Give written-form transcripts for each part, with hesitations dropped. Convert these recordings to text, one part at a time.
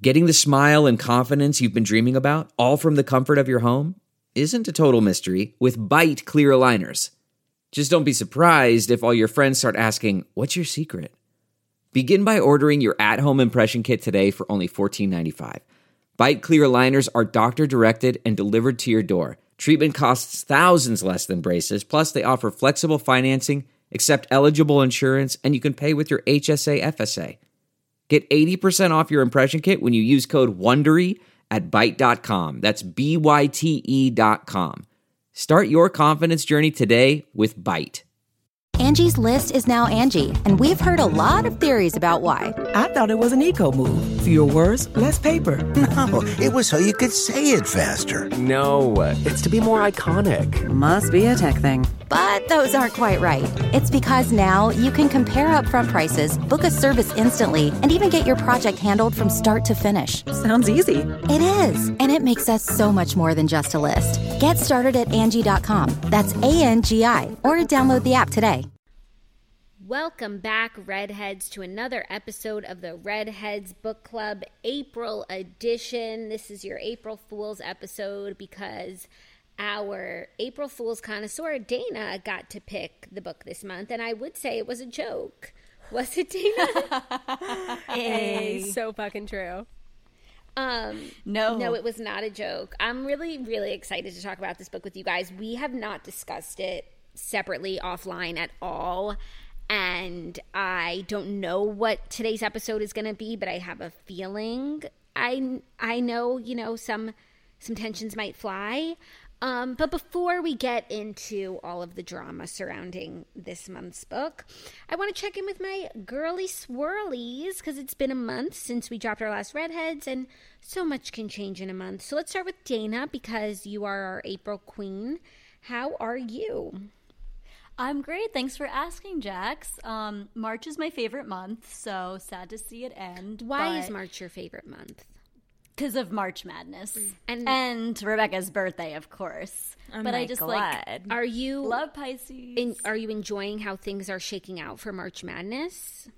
Getting the smile and confidence you've been dreaming about, all from the comfort of your home, isn't a total mystery with Byte clear aligners. Just don't be surprised if all your friends start asking, "What's your secret?" Begin by ordering your at-home impression kit today for only $14.95. Byte clear aligners are doctor-directed and delivered to your door. Treatment costs thousands less than braces, plus they offer flexible financing, accept eligible insurance, and you can pay with your HSA FSA. Get 80% off your impression kit when you use code WONDERY at Byte.com. That's BYTE.com. Start your confidence journey today with Byte. Angie's List is now Angie, and we've heard a lot of theories about why. I thought it was an eco move. Fewer words, less paper. No, it was so you could say it faster. No, it's to be more iconic. Must be a tech thing. But those aren't quite right. It's because now you can compare upfront prices, book a service instantly, and even get your project handled from start to finish. Sounds easy. It is, and it makes us so much more than just a list. Get started at Angie.com. That's ANGI, or download the app today. Welcome back, Redheads, to another episode of the Redheads Book Club April edition. This is your April Fool's episode because our April Fool's connoisseur, Dana, got to pick the book this month, and I would say it was a joke. Was it, Dana? Hey. So fucking true. No, it was not a joke. I'm really, really excited to talk about this book with you guys. We have not discussed it separately offline at all. And I don't know what today's episode is going to be, but I have a feeling I know, some tensions might fly. But before we get into all of the drama surrounding this month's book, I want to check in with my girly swirlies because it's been a month since we dropped our last Redheads, and so much can change in a month. So let's start with Dana because you are our April queen. How are you? I'm great. Thanks for asking, Jax. March is my favorite month, so sad to see it end. Why is March your favorite month? Because of March Madness. And Rebecca's birthday, of course. Oh but my I just God. Are you love Pisces. Are you enjoying how things are shaking out for March Madness?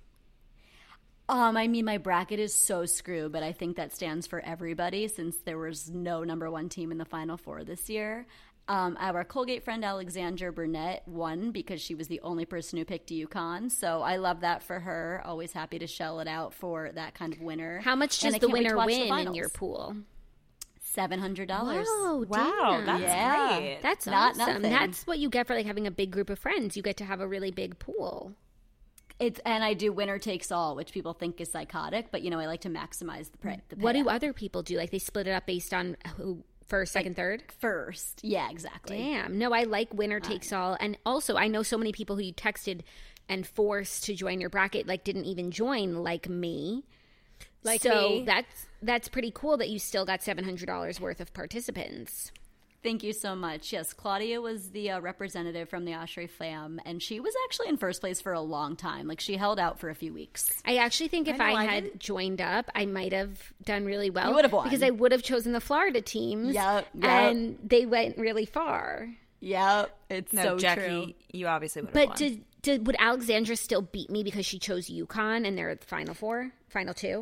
I mean, my bracket is so screwed, but I think that stands for everybody since there was no number one team in the Final Four this year. Our Colgate friend Alexandra Burnett won because she was the only person who picked UConn. So I love that for her. Always happy to shell it out for that kind of winner. How much does the winner win in your pool? $700. Whoa, wow, Dana. that's great. That's Not awesome. nothing. That's what you get for having a big group of friends. You get to have a really big pool. And I do winner takes all, which people think is psychotic, but I like to maximize the payout. What do other people do? Like they split it up based on who? First, second, third? First. Yeah, exactly. Damn. No, I like winner takes all. And also, I know so many people who you texted and forced to join your bracket, didn't even join, like me. So that's pretty cool that you still got $700 worth of participants. Thank you so much. Yes, Claudia was the representative from the Oshrey Flam, and she was actually in first place for a long time. She held out for a few weeks. I actually think if I had joined up, I might have done really well. You would have won. Because I would have chosen the Florida teams. Yep. And they went really far. Yep. It's so Jackie, true. you obviously would have won. But would Alexandra still beat me because she chose UConn and they're at the Final Four? Final two?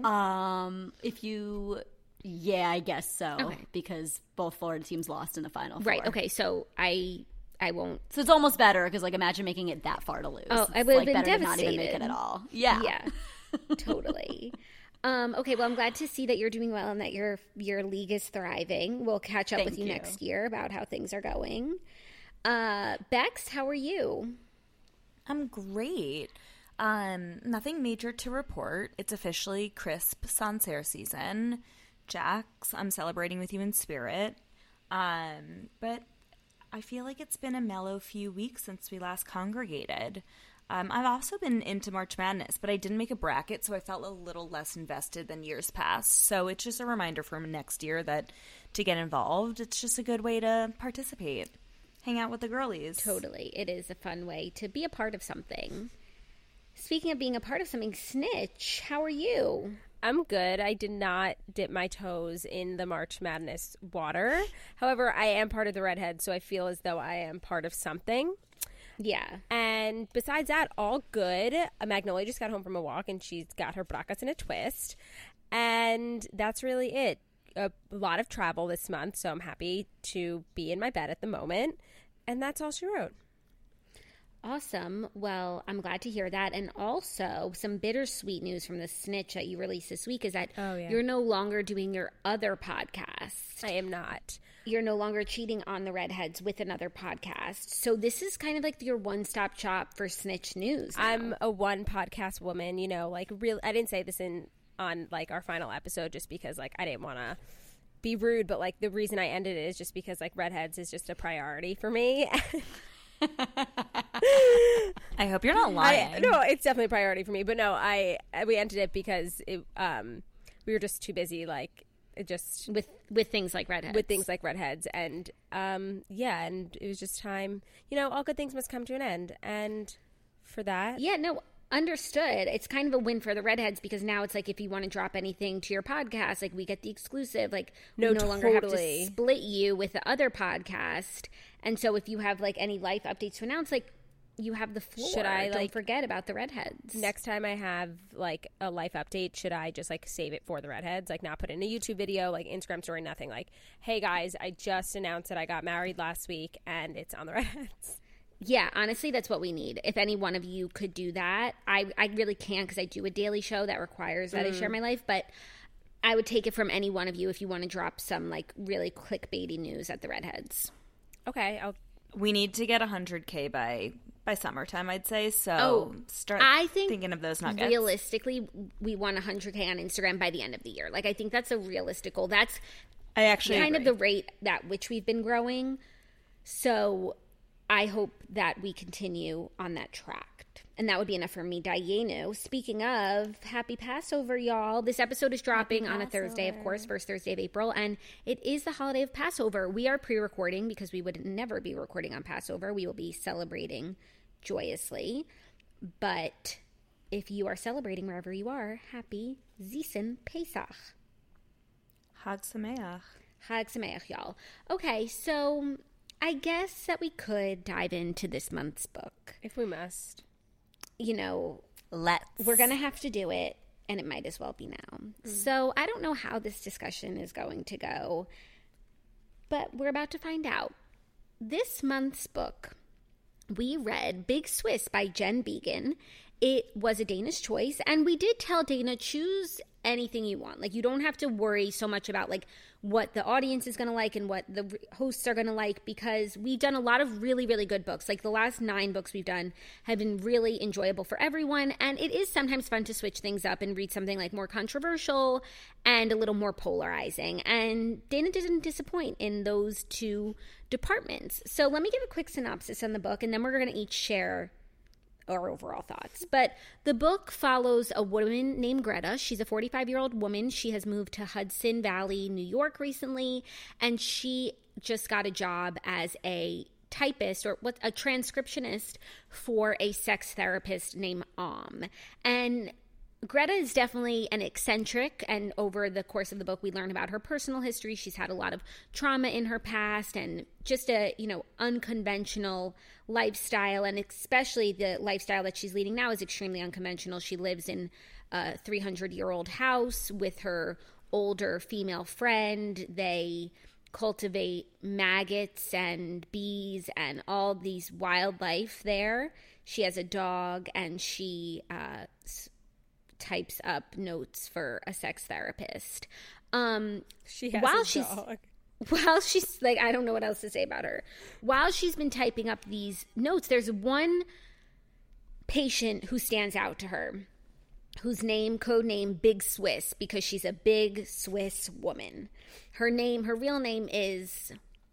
Yeah, I guess so. Okay. Because both Florida teams lost in the Final Four. Right, okay, so I won't. So it's almost better because, imagine making it that far to lose. Oh, I would have been better devastated. to not even make it at all. Yeah. Yeah, totally. Okay, well, I'm glad to see that you're doing well and that your league is thriving. We'll catch up with you next year about how things are going. Bex, how are you? I'm great. Nothing major to report. It's officially crisp Sancerre season. Jax, I'm celebrating with you in spirit. But I feel like it's been a mellow few weeks since we last congregated. I've also been into March Madness, but I didn't make a bracket, so I felt a little less invested than years past. So it's just a reminder for next year that to get involved, it's just a good way to participate. Hang out with the girlies. Totally. It is a fun way to be a part of something. Speaking of being a part of something, Snitch, how are you? I'm good. I did not dip my toes in the March Madness water. However, I am part of the Redhead, so I feel as though I am part of something. Yeah. And besides that, all good. Magnolia just got home from a walk, and she's got her brackets in a twist. And that's really it. A lot of travel this month, so I'm happy to be in my bed at the moment. And that's all she wrote. Awesome. Well, I'm glad to hear that. And also, some bittersweet news from the snitch that you released this week is that you're no longer doing your other podcast. I am not. You're no longer cheating on the redheads with another podcast. So this is kind of like your one-stop shop for snitch news now. I'm a one podcast woman, you know, like real. I didn't say this on like our final episode just because like I didn't want to be rude, but like the reason I ended it is just because like redheads is just a priority for me. I hope you're not lying. No, it's definitely a priority for me. But no, we ended it because we were just too busy, like just with things like redheads. And and it was just time. You know, all good things must come to an end, and for that, understood. It's kind of a win for the redheads because now it's like if you want to drop anything to your podcast, like we get the exclusive, like we no longer have to split you with the other podcast. And so if you have like any life updates to announce, like you have the floor. Should I don't forget about the redheads. Next time I have like a life update, should I just like save it for the redheads? Like not put in a YouTube video, like Instagram story, nothing. Like, hey guys, I just announced that I got married last week and it's on the redheads. Yeah, honestly, that's what we need. If any one of you could do that, I really can't because I do a daily show that requires that I share my life. But I would take it from any one of you if you want to drop some like really clickbaity news at the redheads. Okay, we need to get 100K by summertime, I'd say. So start thinking of those nuggets. Realistically, we want 100K on Instagram by the end of the year. Like I think that's a realistic goal. That's I actually kind agree. of the rate at which we've been growing. So I hope that we continue on that track. And that would be enough for me, Dayenu. Speaking of, happy Passover, y'all. This episode is dropping on a Thursday, of course, first Thursday of April. And it is the holiday of Passover. We are pre-recording because we would never be recording on Passover. We will be celebrating joyously. But if you are celebrating wherever you are, happy Zisen Pesach. Chag Sameach. Chag Sameach, y'all. Okay, so I guess that we could dive into this month's book. If we must. You know, let's. We're going to have to do it, and it might as well be now. So I don't know how this discussion is going to go, but we're about to find out. This month's book, we read Big Swiss by Jen Beagin. It was a Dana's choice, and we did tell Dana, choose anything you want. Like, you don't have to worry so much about, like, what the audience is going to like and what the hosts are going to like, because we've done a lot of really, really good books. Like, the last 9 books we've done have been really enjoyable for everyone, and it is sometimes fun to switch things up and read something, like, more controversial and a little more polarizing. And Dana didn't disappoint in those 2 departments. So let me give a quick synopsis on the book, and then we're going to each share our overall thoughts. But the book follows a woman named Greta. She's a 45-year-old woman. She has moved to Hudson Valley, New York recently, and she just got a job as a typist or a transcriptionist for a sex therapist named And Greta is definitely an eccentric, and over the course of the book, we learn about her personal history. She's had a lot of trauma in her past and just a, unconventional lifestyle, and especially the lifestyle that she's leading now is extremely unconventional. She lives in a 300-year-old house with her older female friend. They cultivate maggots and bees and all these wildlife there. She has a dog, and she types up notes for a sex therapist. She has a dog. While she's like, I don't know what else to say about her. While she's been typing up these notes, there's one patient who stands out to her, whose code name Big Swiss, because she's a big Swiss woman. Her real name is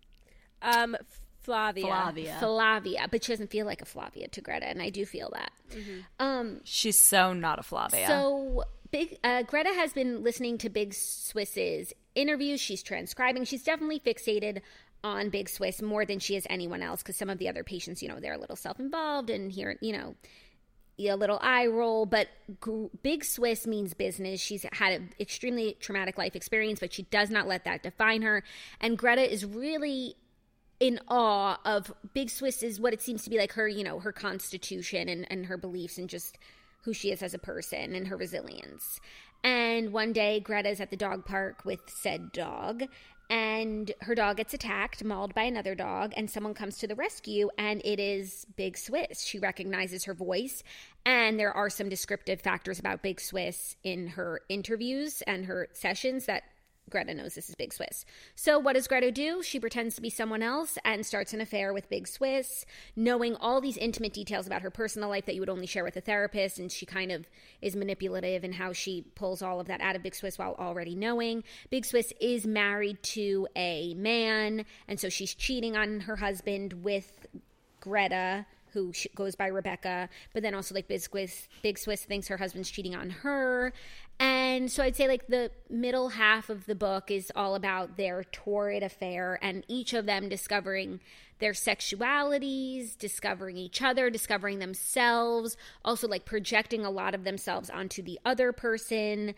Flavia, but she doesn't feel like a Flavia to Greta, and I do feel that. Mm-hmm. She's so not a Flavia. So Greta has been listening to Big Swiss's interviews. She's transcribing. She's definitely fixated on Big Swiss more than she is anyone else, because some of the other patients, they're a little self-involved and here, a little eye roll. But Big Swiss means business. She's had an extremely traumatic life experience, but she does not let that define her. And Greta is really in awe of Big Swiss is what it seems to be like her, her constitution and her beliefs and just who she is as a person and her resilience. And one day, Greta's at the dog park with said dog, and her dog gets attacked, mauled by another dog, and someone comes to the rescue, and it is Big Swiss. She recognizes her voice, and there are some descriptive factors about Big Swiss in her interviews and her sessions that Greta knows this is Big Swiss. So what does Greta do? She pretends to be someone else and starts an affair with Big Swiss, knowing all these intimate details about her personal life that you would only share with a therapist, and she kind of is manipulative in how she pulls all of that out of Big Swiss while already knowing. Big Swiss is married to a man, and so she's cheating on her husband with Greta, who goes by Rebecca, but then also like Big Swiss thinks her husband's cheating on her. And so I'd say like the middle half of the book is all about their torrid affair and each of them discovering their sexualities, discovering each other, discovering themselves, also like projecting a lot of themselves onto the other person,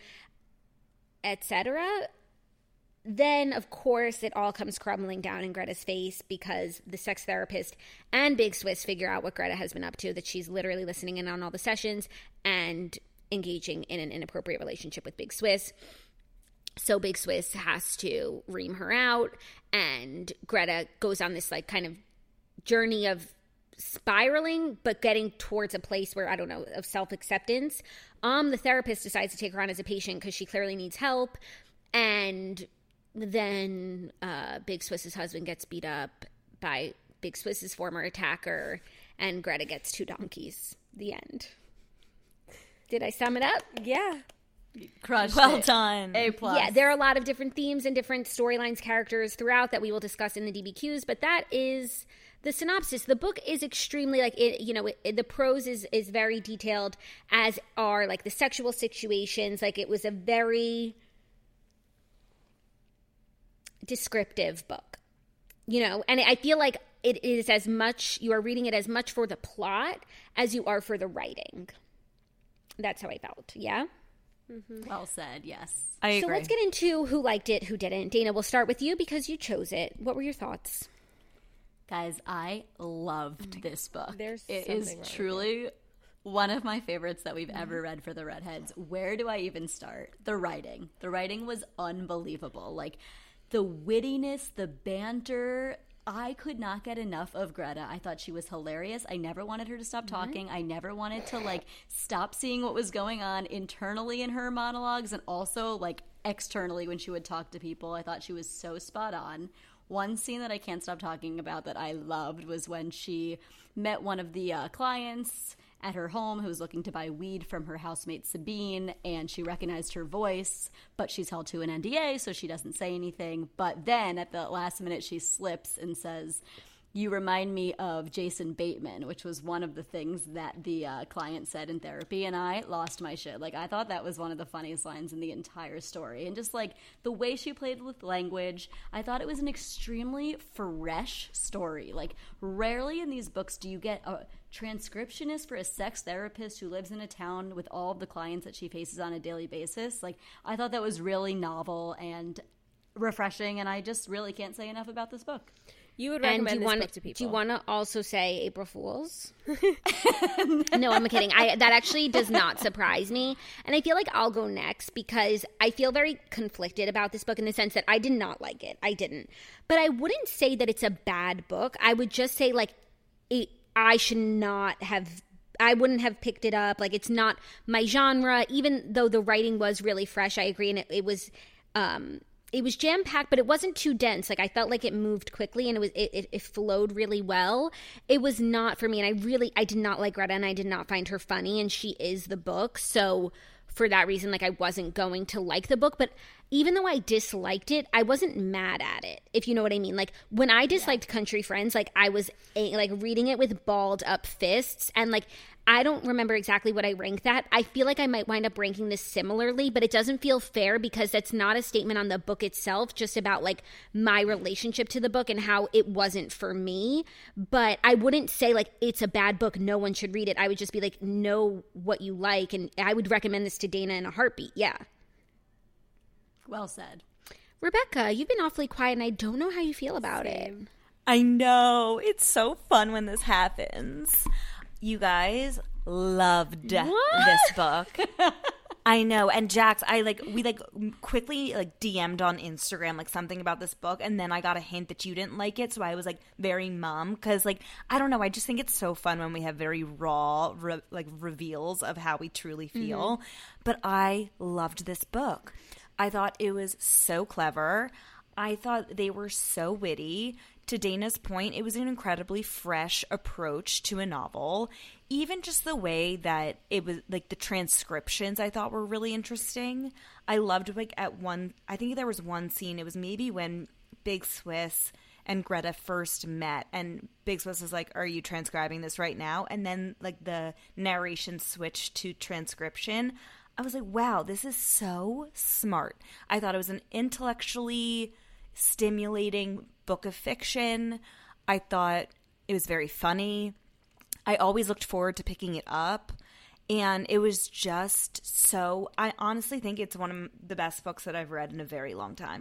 etc. Then, of course, it all comes crumbling down in Greta's face because the sex therapist and Big Swiss figure out what Greta has been up to, that she's literally listening in on all the sessions and engaging in an inappropriate relationship with Big Swiss. So Big Swiss has to ream her out, and Greta goes on this like kind of journey of spiraling, but getting towards a place where, I don't know, of self-acceptance. The therapist decides to take her on as a patient because she clearly needs help, and then Big Swiss's husband gets beat up by Big Swiss's former attacker, and Greta gets 2 donkeys. The end. Did I sum it up? Yeah. Crushed Well it. done. A+. Yeah, there are a lot of different themes and different storylines, characters throughout that we will discuss in the DBQs, but that is the synopsis. The book is extremely, like, the prose is very detailed, as are, like, the sexual situations. Like, it was a very descriptive book, and I feel like it is as much, you are reading it as much for the plot as you are for the writing. That's how I felt. Yeah. Mm-hmm. Well said. Yes, I agree. So let's get into who liked it, who didn't. Dana, we'll start with you because you chose it. What were your thoughts? guys, I loved this book. There's it is truly one of my favorites that we've ever read for the Redheads. Where do I even start? The writing was unbelievable. Like the wittiness, the banter. I could not get enough of Greta. I thought she was hilarious. I never wanted her to stop talking. I never wanted to stop seeing what was going on internally in her monologues and also externally when she would talk to people. I thought she was so spot on. One scene that I can't stop talking about that I loved was when she met one of the clients at her home who was looking to buy weed from her housemate Sabine, and she recognized her voice, but she's held to an NDA, so she doesn't say anything. But then at the last minute, she slips and says, "You remind me of Jason Bateman," which was one of the things that the client said in therapy, and I lost my shit. I thought that was one of the funniest lines in the entire story. And just, the way she played with language, I thought it was an extremely fresh story. Rarely in these books do you get a transcriptionist for a sex therapist who lives in a town with all of the clients that she faces on a daily basis. I thought that was really novel and refreshing, and I just really can't say enough about this book. You would recommend this book to people. Do you want to also say April Fools? No, I'm kidding. That actually does not surprise me. And I feel like I'll go next because I feel very conflicted about this book in the sense that I did not like it. I didn't. But I wouldn't say that it's a bad book. I would just say, I wouldn't have picked it up. It's not my genre, even though the writing was really fresh. I agree. And it was jam-packed, but it wasn't too dense. I felt like it moved quickly and it flowed really well. It was not for me, and I did not like Greta, and I did not find her funny, and she is the book. So for that reason, I wasn't going to like the book. But even though I disliked it, I wasn't mad at it, if you know what I mean. When I disliked Country Friends, I was reading it with balled up fists, and I don't remember exactly what I ranked that. I feel like I might wind up ranking this similarly, but it doesn't feel fair because that's not a statement on the book itself, just about my relationship to the book and how it wasn't for me. But I wouldn't say it's a bad book, no one should read it. I would just be know what you like, and I would recommend this to Dana in a heartbeat. Yeah. Well said. Rebecca, you've been awfully quiet, and I don't know how you feel about it. I know. It's so fun when this happens. You guys loved this book. I know. And Jax, we quickly DM'd on Instagram something about this book, and then I got a hint that you didn't like it, so I was very mum, because I don't know, I just think it's so fun when we have very raw reveals of how we truly feel. But I loved this book. I thought it was so clever. I thought they were so witty. To Dana's point, it was an incredibly fresh approach to a novel. Even just the way that it was, the transcriptions I thought were really interesting. I loved, I think there was one scene, it was maybe when Big Swiss and Greta first met, and Big Swiss was like, are you transcribing this right now? And then, the narration switched to transcription. I was like, wow, this is so smart. I thought it was an intellectually stimulating book of fiction. I thought it was very funny. I always looked forward to picking it up, and it was just so, I honestly think it's one of the best books that I've read in a very long time.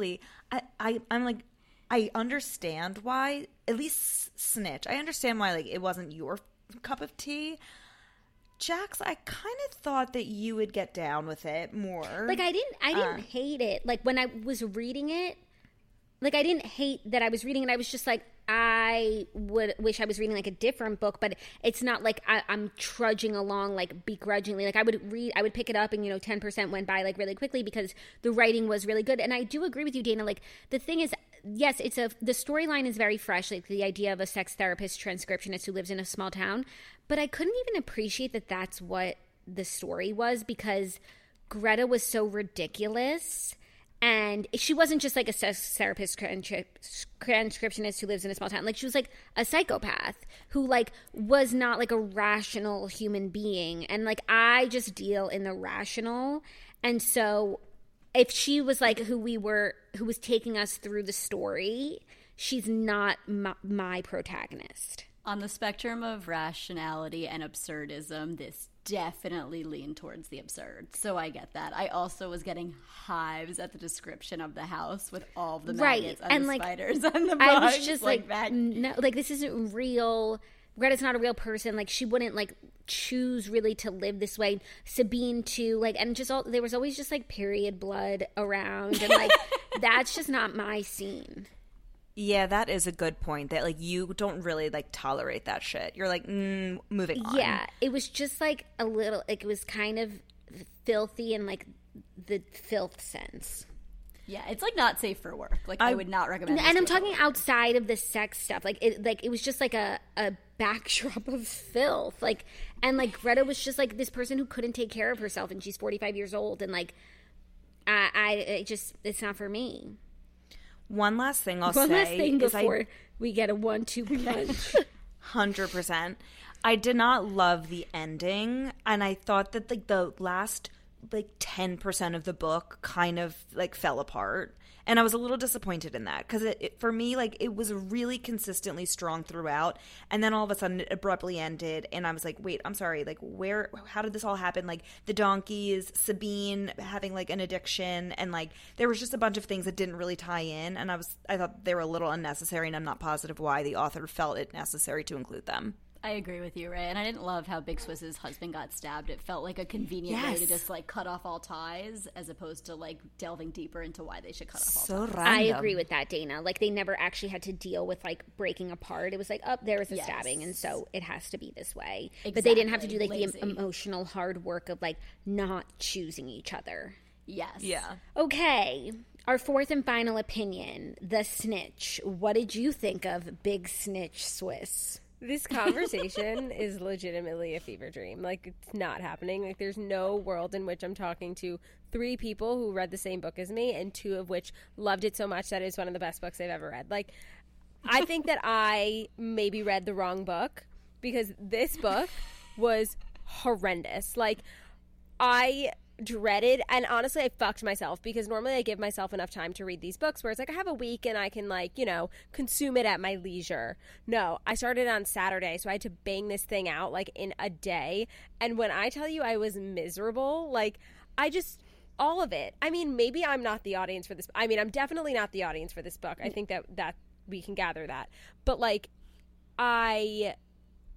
I understand why, at least Snitch, I understand why it wasn't your cup of tea. Jax, I kind of thought that you would get down with it more. I didn't hate it. When I was reading it, I didn't hate that I was reading it. I was just I would wish I was reading a different book, but it's not I'm trudging along begrudgingly. I would pick it up and 10% went by really quickly because the writing was really good. And I do agree with you, Dana. The thing is, yes, the storyline is very fresh, the idea of a sex therapist transcriptionist who lives in a small town. But I couldn't even appreciate that that's what the story was, because Greta was so ridiculous. And she wasn't just a sex therapist transcriptionist who lives in a small town. She was a psychopath who was not a rational human being. And I just deal in the rational. And so if she was who was taking us through the story, she's not my protagonist. On the spectrum of rationality and absurdism, this definitely leaned towards the absurd. So I get that. I also was getting hives at the description of the house with all the maggots and the spiders and the bugs. I was just that. No, this isn't real. Greta's not a real person. She wouldn't choose really to live this way. Sabine too. And just there was always just period blood around, and that's just not my scene. Yeah, that is a good point, that you don't really tolerate that shit. You're moving on. Yeah, it was just a little, it was kind of filthy in the filth sense. Yeah, it's not safe for work. I would not recommend it. And I'm talking outside of the sex stuff. It was just a backdrop of filth. And Greta was just this person who couldn't take care of herself, and she's 45 years old, and it's not for me. One last thing I'll say before we get a 1-2 punch. 100%. I did not love the ending, and I thought that the last 10% of the book kind of fell apart, and I was a little disappointed in that, because for me it was really consistently strong throughout, and then all of a sudden it abruptly ended, and I was wait, I'm sorry, how did this all happen? The donkeys, Sabine having an addiction, and there was just a bunch of things that didn't really tie in, and I thought they were a little unnecessary, and I'm not positive why the author felt it necessary to include them. I agree with you, Ray. And I didn't love how Big Swiss's husband got stabbed. It felt like a convenient way to just cut off all ties, as opposed to delving deeper into why they should cut off all ties. Random. I agree with that, Dana. They never actually had to deal with breaking apart. It was there was a stabbing, and so it has to be this way. Exactly. But they didn't have to do the emotional hard work of not choosing each other. Yes. Yeah. Okay. Our fourth and final opinion, The Snitch. What did you think of Big Snitch Swiss? This conversation is legitimately a fever dream. It's not happening. There's no world in which I'm talking to 3 people who read the same book as me, and 2 of which loved it so much that it's one of the best books they've ever read. I think that I maybe read the wrong book, because this book was horrendous. I dreaded, and honestly I fucked myself, because normally I give myself enough time to read these books where it's I have a week and I can consume it at my leisure. No, I started on Saturday, so I had to bang this thing out in a day, and when I tell you I was miserable, all of it. I mean, maybe I'm not the audience for this. I mean, I'm definitely not the audience for this book. I think that we can gather that. But I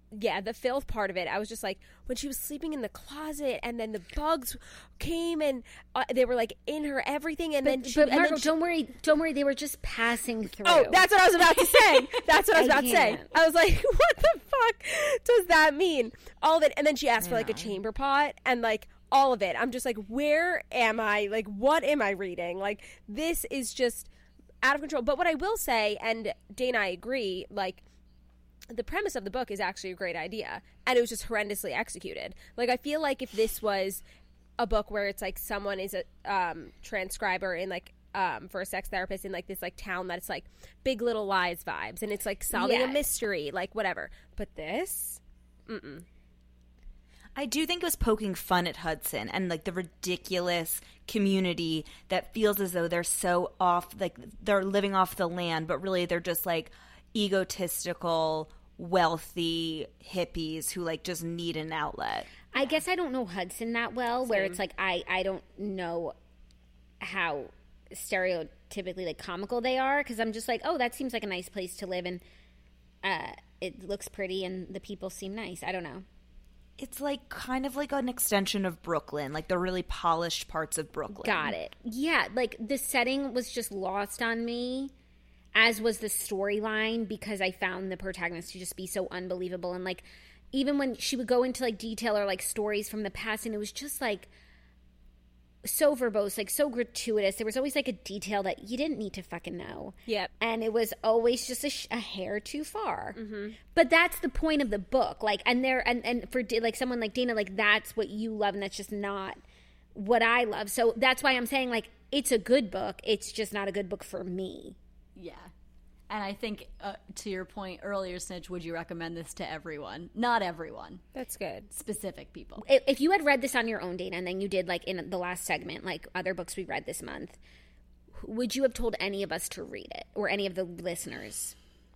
yeah, the filth part of it, I was just like, when she was sleeping in the closet and then the bugs came and they were like in her everything, and then Margot, don't worry, they were just passing through. Oh, that's what I was about to say. That's what I was about to say. I was like, what the fuck does that mean? All of it. And then she asked for like a chamber pot and like all of it. I'm just like, where am I? Like, what am I reading? Like, this is just out of control. But what I will say, and Dana, I agree, like, the premise of the book is actually a great idea, and it was just horrendously executed. Like, I feel like if this was a book where it's like someone is a transcriber in like for a sex therapist in like this like town that it's like Big Little Lies vibes, and it's like solving a mystery, like whatever. But this, I do think it was poking fun at Hudson and like the ridiculous community that feels as though they're so off, like they're living off the land, but really they're just like egotistical, wealthy hippies who like just need an outlet. I guess I don't know Hudson that well. Same. Where it's like I don't know how stereotypically like comical they are, because I'm just like, oh, that seems like a nice place to live, and it looks pretty and the people seem nice. I don't know. It's like kind of like an extension of Brooklyn, like the really polished parts of Brooklyn. Got it. Yeah, like the setting was just lost on me, as was the storyline, because I found the protagonist to just be so unbelievable. And like, even when she would go into like detail or like stories from the past, and it was just like so verbose, like so gratuitous. There was always like a detail that you didn't need to fucking know. Yep. And it was always just a hair too far. Mm-hmm. But that's the point of the book. Like, and for like someone like Dana, like that's what you love, and that's just not what I love. So that's why I'm saying like it's a good book. It's just not a good book for me. Yeah. And I think, to your point earlier, Snitch, would you recommend this to everyone? Not everyone. That's good. Specific people. If you had read this on your own, Dana, and then you did, like, in the last segment, like other books we read this month, would you have told any of us to read it? Or any of the listeners?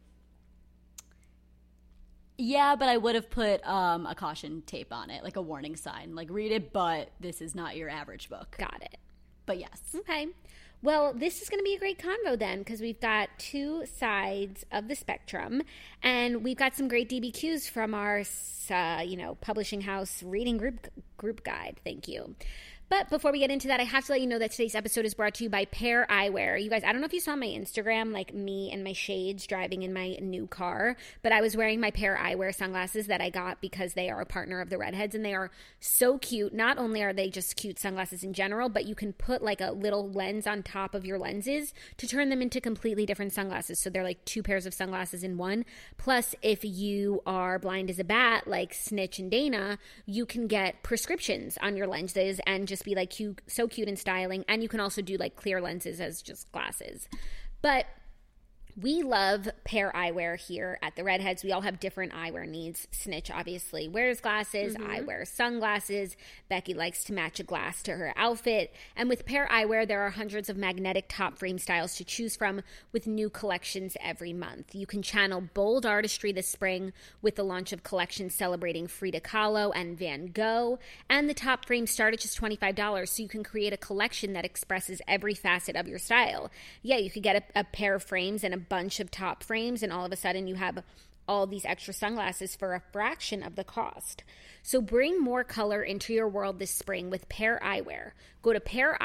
Yeah, but I would have put a caution tape on it, like a warning sign. Like, read it, but this is not your average book. Got it. But yes. Okay. Well, this is going to be a great convo then, because we've got two sides of the spectrum, and we've got some great DBQs from our, publishing house reading group guide. Thank you. But before we get into that, I have to let you know that today's episode is brought to you by Pair Eyewear. You guys, I don't know if you saw my Instagram, like me and my shades driving in my new car, but I was wearing my Pair Eyewear sunglasses that I got because they are a partner of the Redheads, and they are so cute. Not only are they just cute sunglasses in general, but you can put like a little lens on top of your lenses to turn them into completely different sunglasses. So they're like two pairs of sunglasses in one. Plus, if you are blind as a bat, like Snitch and Dana, you can get prescriptions on your lenses and just be like so cute and styling. And you can also do like clear lenses as just glasses. But we love Pair Eyewear here at the Redheads. We all have different eyewear needs. Snitch obviously wears glasses. I wear sunglasses. Becky likes to match a glass to her outfit. And with Pair Eyewear, there are hundreds of magnetic top frame styles to choose from with new collections every month. You can channel bold artistry this spring with the launch of collections celebrating Frida Kahlo and Van Gogh. And the top frames start at just $25, so you can create a collection that expresses every facet of your style. Yeah, you could get a pair of frames and a bunch of top frames, and all of a sudden you have all these extra sunglasses for a fraction of the cost. So bring more color into your world this spring with Pair Eyewear. Go to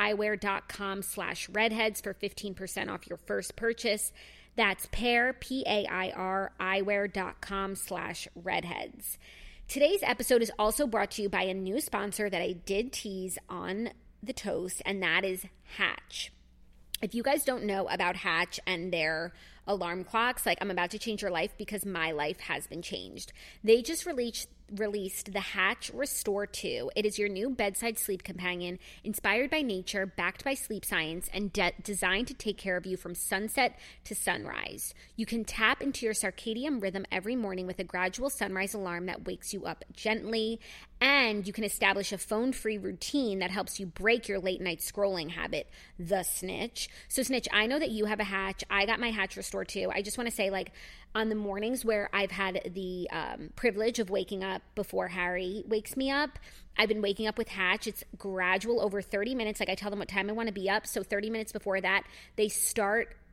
paireyewear.com/redheads for 15% off your first purchase. That's Pair, P-A-I-R, eyewear.com/redheads. Today's episode is also brought to you by a new sponsor that I did tease on the toast, and that is Hatch. If you guys don't know about Hatch and their alarm clocks, like, I'm about to change your life because my life has been changed. They just released the Hatch Restore 2. It is your new bedside sleep companion, inspired by nature, backed by sleep science, and designed to take care of you from sunset to sunrise. You can tap into your circadian rhythm every morning with a gradual sunrise alarm that wakes you up gently, and you can establish a phone-free routine that helps you break your late-night scrolling habit, the Snitch. So, Snitch, I know that you have a Hatch. I got my Hatch Restore 2. I just want to say, like, on the mornings where I've had the privilege of waking up before Harry wakes me up, I've been waking up with Hatch. It's gradual over 30 minutes. Like, I tell them what time I want to be up. So 30 minutes before that, they start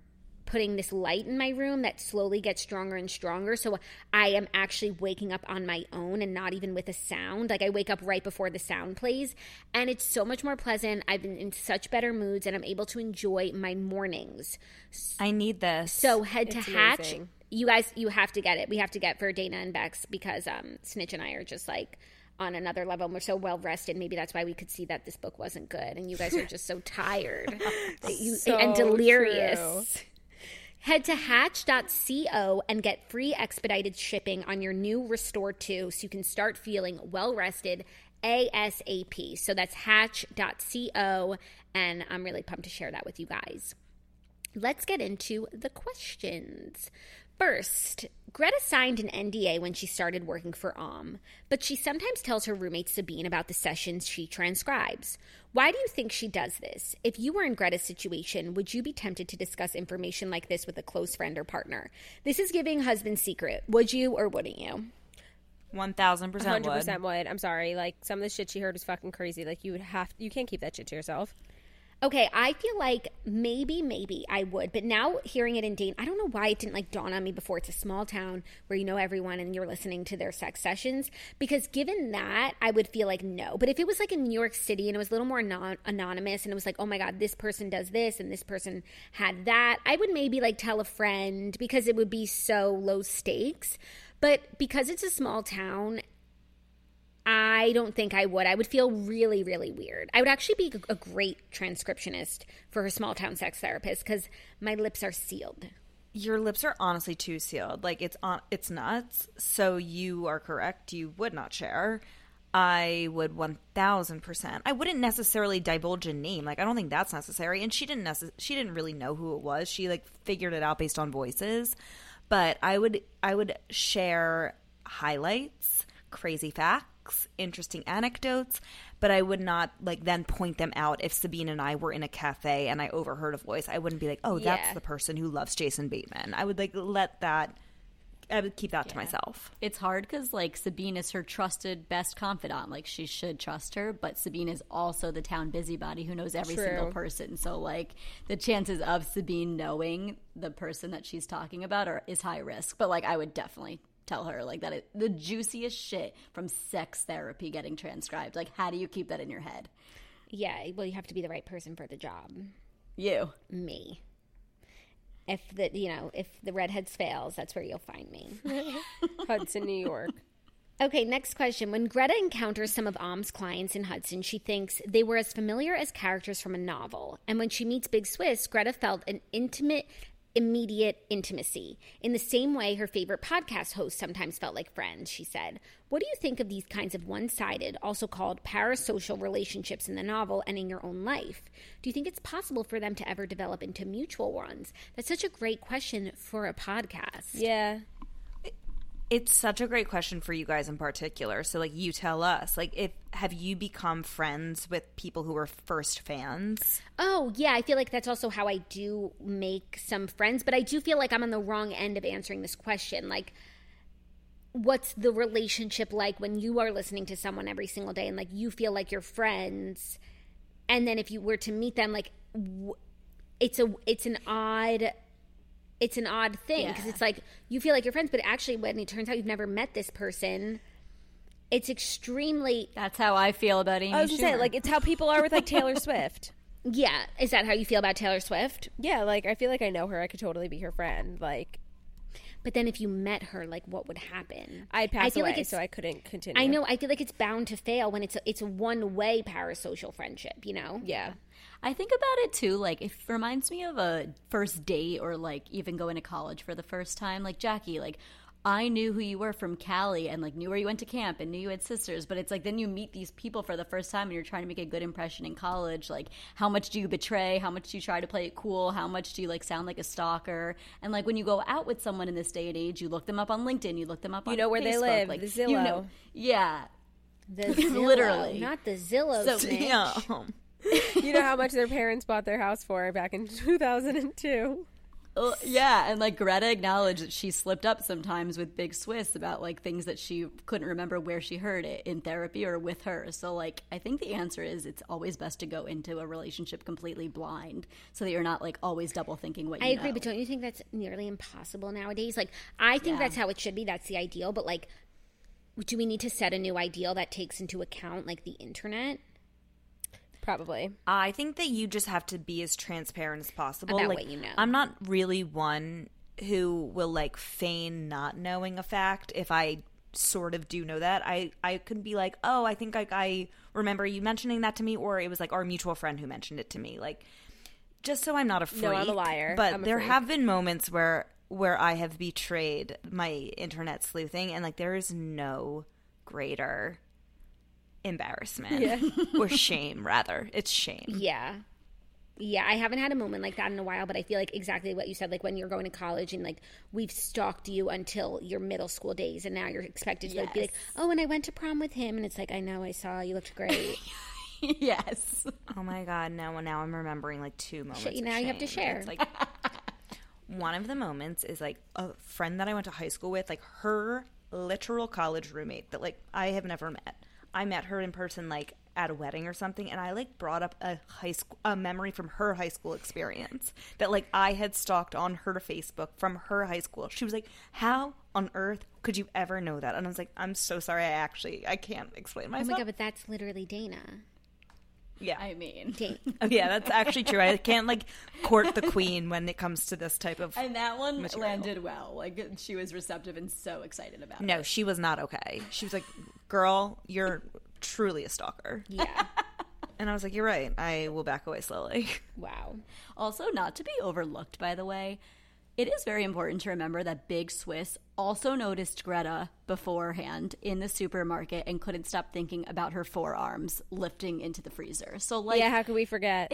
putting this light in my room that slowly gets stronger and stronger. So I am actually waking up on my own and not even with a sound. Like I wake up right before the sound plays, and it's so much more pleasant. I've been in such better moods, and I'm able to enjoy my mornings. I need this. So head to Hatch. Amazing. You guys, you have to get it. We have to get for Dana and Bex because Snitch and I are just like on another level, and we're so well rested. Maybe that's why we could see that this book wasn't good, and you guys are just so tired and delirious. True. Head to hatch.co and get free expedited shipping on your new Restore 2 so you can start feeling well rested ASAP. So that's hatch.co, and I'm really pumped to share that with you guys. Let's get into the questions. First, Greta signed an NDA when she started working for but she sometimes tells her roommate Sabine about the sessions she transcribes. Why do you think she does this? If you were in Greta's situation, would you be tempted to discuss information like this with a close friend or partner? This is giving husband secret. Would you or wouldn't you? 1,000% 100% would. I'm sorry. Like, some of the shit she heard was fucking crazy. Like, you can't keep that shit to yourself. Okay, I feel like maybe I would, but now hearing it in Dane, I don't know why it didn't like dawn on me before. It's a small town where you know everyone and you're listening to their sex sessions, because given that, I would feel like no. But if it was like in New York City and it was a little more anonymous and it was like, oh my God, this person does this and this person had that, I would maybe like tell a friend because it would be so low stakes. But because it's a small town, I don't think I would. I would feel really, really weird. I would actually be a great transcriptionist for a small town sex therapist because my lips are sealed. Your lips are honestly too sealed. Like, it's nuts. So you are correct. You would not share. I would 1,000%. I wouldn't necessarily divulge a name. Like, I don't think that's necessary. And she didn't really know who it was. She like figured it out based on voices. But I would share highlights, crazy facts, interesting anecdotes, but I would not like then point them out. If Sabine and I were in a cafe and I overheard a voice, I wouldn't be like, oh, that's the person who loves Jason Bateman. I would I would keep that to myself. It's hard because like Sabine is her trusted best confidant. Like she should trust her, but Sabine is also the town busybody who knows every single person. So like the chances of Sabine knowing the person that she's talking about is high risk. But like I would definitely tell her like that the juiciest shit from sex therapy getting transcribed. Like, how do you keep that in your head? Yeah, well, you have to be the right person for the job. You. Me. If the redheads fails, that's where you'll find me. Hudson, New York. Okay, next question. When Greta encounters some of Am's clients in Hudson, she thinks they were as familiar as characters from a novel. And when she meets Big Swiss, Greta felt an immediate intimacy. In the same way her favorite podcast hosts sometimes felt like friends, she said. What do you think of these kinds of one-sided, also called parasocial relationships in the novel and in your own life? Do you think it's possible for them to ever develop into mutual ones? That's such a great question for a podcast. Yeah. It's such a great question for you guys in particular. So, like, you tell us. Like, have you become friends with people who were first fans? Oh, yeah. I feel like that's also how I do make some friends. But I do feel like I'm on the wrong end of answering this question. Like, what's the relationship like when you are listening to someone every single day and, like, you feel like you're friends? And then if you were to meet them, like, it's an odd thing because it's like you feel like you're friends, but actually when it turns out you've never met this person, it's extremely. That's how I feel about Amy Schumer. I was gonna say, like, it's how people are with like Taylor Swift. Yeah, is that how you feel about Taylor Swift? Yeah, like I feel like I know her. I could totally be her friend. Like, but then if you met her, like, what would happen? I'd pass away, so I couldn't continue. I know. I feel like it's bound to fail when it's a one-way parasocial friendship. You know? Yeah. I think about it too, like, it reminds me of a first date or, like, even going to college for the first time. Like, Jackie, like, I knew who you were from Cali and, like, knew where you went to camp and knew you had sisters. But it's like then you meet these people for the first time and you're trying to make a good impression in college. Like, how much do you betray? How much do you try to play it cool? How much do you, like, sound like a stalker? And, like, when you go out with someone in this day and age, you look them up on LinkedIn. You look them up on Facebook. You know where they live, like, the Zillow. You know, yeah. The Zillow, literally. Not the Zillow, So, yeah. You know how much their parents bought their house for back in 2002. Yeah, and like Greta acknowledged that she slipped up sometimes with Big Swiss about like things that she couldn't remember where she heard it in therapy or with her. So like I think the answer is it's always best to go into a relationship completely blind so that you're not like always double thinking what you know. I agree, but don't you think that's nearly impossible nowadays? Like I think that's how it should be. That's the ideal, but like do we need to set a new ideal that takes into account like the internet? Probably. I think that you just have to be as transparent as possible. About like, what you know. I'm not really one who will like feign not knowing a fact if I sort of do know that. I could be like, oh, I think I remember you mentioning that to me, or it was like our mutual friend who mentioned it to me. Like, just so I'm not a freak. No, I'm a liar. But there have been moments where I have betrayed my internet sleuthing, and like there is no greater embarrassment or shame, rather. It's shame. Yeah, I haven't had a moment like that in a while, but I feel like exactly what you said, like when you're going to college and like we've stalked you until your middle school days and now you're expected to like, be like, oh, and I went to prom with him, and it's like, I know, I saw, you looked great. Yes. Oh my god, no, now I'm remembering like two moments of now shame. you have to share. It's like one of the moments is like a friend that I went to high school with, like her literal college roommate that like I have never met. I met her in person like at a wedding or something, and I like brought up a memory from her high school experience that like I had stalked on her Facebook from her high school. She was like, how on earth could you ever know that? And I was like, I'm so sorry, I can't explain myself. Oh my god, but that's literally Dana. Yeah. I mean. Yeah, that's actually true. I can't like court the queen when it comes to this type of And that one material. landed well. Like she was receptive and so excited about it. No, she was not okay. She was like, girl, you're truly a stalker. Yeah. And I was like, you're right. I will back away slowly. Wow. Also, not to be overlooked, by the way, it is very important to remember that Big Swiss also noticed Greta beforehand in the supermarket and couldn't stop thinking about her forearms lifting into the freezer. So, like, yeah, how could we forget?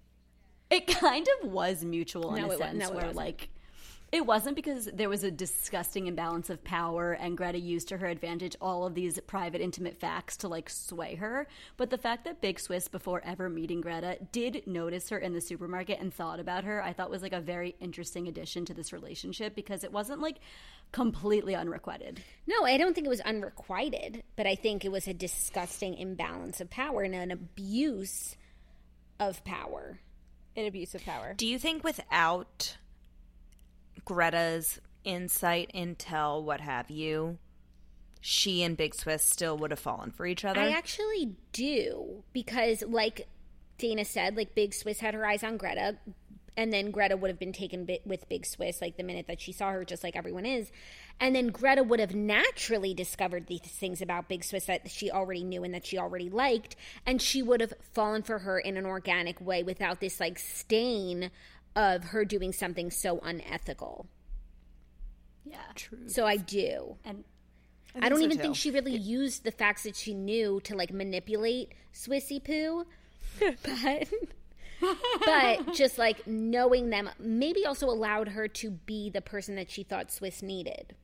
It kind of was mutual in a sense where, wasn't. like, it wasn't because there was a disgusting imbalance of power and Greta used to her advantage all of these private, intimate facts to, like, sway her. But the fact that Big Swiss, before ever meeting Greta, did notice her in the supermarket and thought about her, I thought was, like, a very interesting addition to this relationship because it wasn't, like, completely unrequited. No, I don't think it was unrequited, but I think it was a disgusting imbalance of power and an abuse of power. An abuse of power. Do you think without Greta's insight, intel, what have you, she and Big Swiss still would have fallen for each other? I actually do, because like Dana said, like Big Swiss had her eyes on Greta, and then Greta would have been taken with Big Swiss like the minute that she saw her, just like everyone is. And then Greta would have naturally discovered these things about Big Swiss that she already knew and that she already liked, and she would have fallen for her in an organic way without this like stain of her doing something so unethical. Yeah, true. So I do. And I don't even think she really used the facts that she knew to like manipulate Swissy Poo. But just like knowing them maybe also allowed her to be the person that she thought Swiss needed.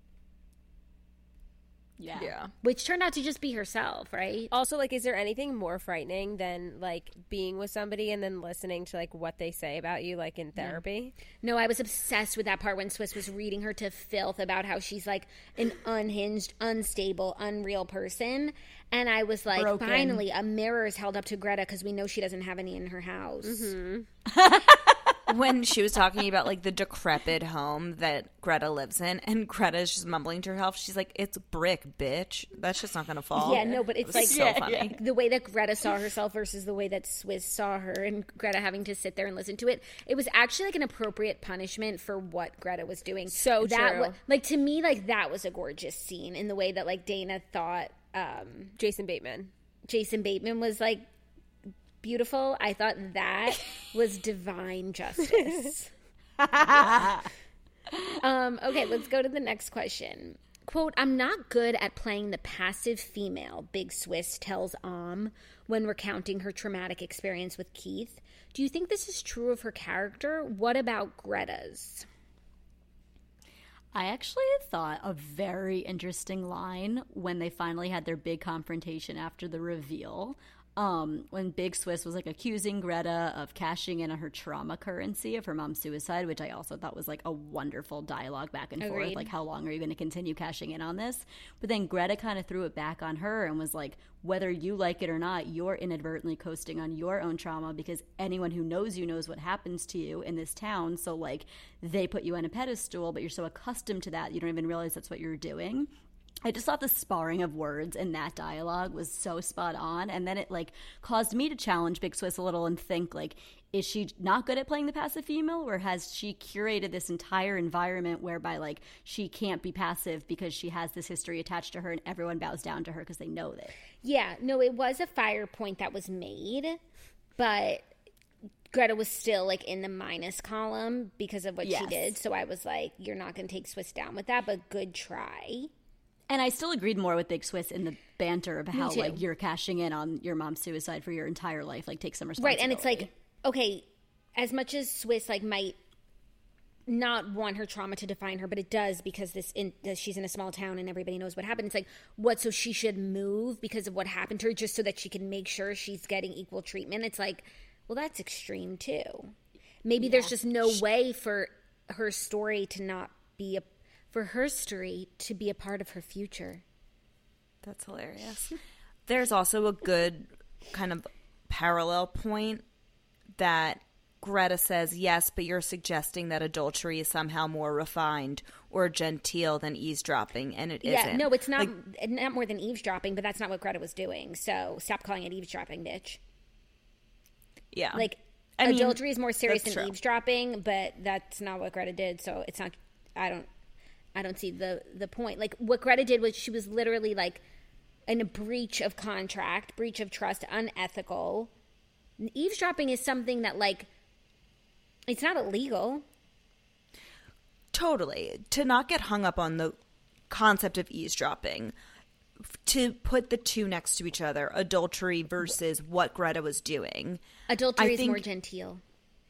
Yeah. Which turned out to just be herself, right? Also, like, is there anything more frightening than, like, being with somebody and then listening to, like, what they say about you, like, in therapy? No, I was obsessed with that part when Swiss was reading her to filth about how she's, like, an unhinged, unstable, unreal person. And I was like, Broken. Finally, a mirror is held up to Greta because we know she doesn't have any in her house. Mm-hmm. When she was talking about like the decrepit home that Greta lives in, and Greta's just mumbling to herself, she's like, "It's brick, bitch. That's just not gonna fall." Yeah, no, but it's like so funny. the way that Greta saw herself versus the way that Swiss saw her, and Greta having to sit there and listen to it. It was actually like an appropriate punishment for what Greta was doing. So true. Like to me, like that was a gorgeous scene in the way that like Dana thought Jason Bateman was like beautiful. I thought that was divine justice. Okay, let's go to the next question. Quote, "I'm not good at playing the passive female," Big Swiss tells when recounting her traumatic experience with Keith. Do you think this is true of her character? What about Greta's? I actually thought a very interesting line when they finally had their big confrontation after the reveal. when Big Swiss was like accusing Greta of cashing in on her trauma currency of her mom's suicide, which I also thought was like a wonderful dialogue back and forth. Like, how long are you going to continue cashing in on this? But then Greta kind of threw it back on her and was like, whether you like it or not, you're inadvertently coasting on your own trauma because anyone who knows you knows what happens to you in this town. So like, they put you on a pedestal, but you're so accustomed to that you don't even realize that's what you're doing. I just thought the sparring of words in that dialogue was so spot on. And then it like caused me to challenge Big Swiss a little and think like, is she not good at playing the passive female, or has she curated this entire environment whereby like she can't be passive because she has this history attached to her and everyone bows down to her because they know that? Yeah, no, it was a fire point that was made, but Greta was still like in the minus column because of what she did. So I was like, you're not going to take Swiss down with that, but good try. And I still agreed more with Big Swiss in the banter of how like you're cashing in on your mom's suicide for your entire life. Like, take some responsibility. Right, and it's like, okay, as much as Swiss like might not want her trauma to define her, but it does because she's in a small town and everybody knows what happened. It's like, what? So she should move because of what happened to her just so that she can make sure she's getting equal treatment. It's like, well, that's extreme too. Maybe there's just no way for her story to not be for her story to be a part of her future. That's hilarious. There's also a good kind of parallel point that Greta says, yes, but you're suggesting that adultery is somehow more refined or genteel than eavesdropping, and it isn't. Yeah, no, it's not, like, not more than eavesdropping, but that's not what Greta was doing. So stop calling it eavesdropping, bitch. Yeah. Like, adultery is more serious than eavesdropping, but that's not what Greta did. So it's not, I don't see the point. Like, what Greta did was she was literally like in a breach of contract, breach of trust, unethical. Eavesdropping is something that like, it's not illegal. Totally. To not get hung up on the concept of eavesdropping, to put the two next to each other, adultery versus what Greta was doing. Adultery is more genteel.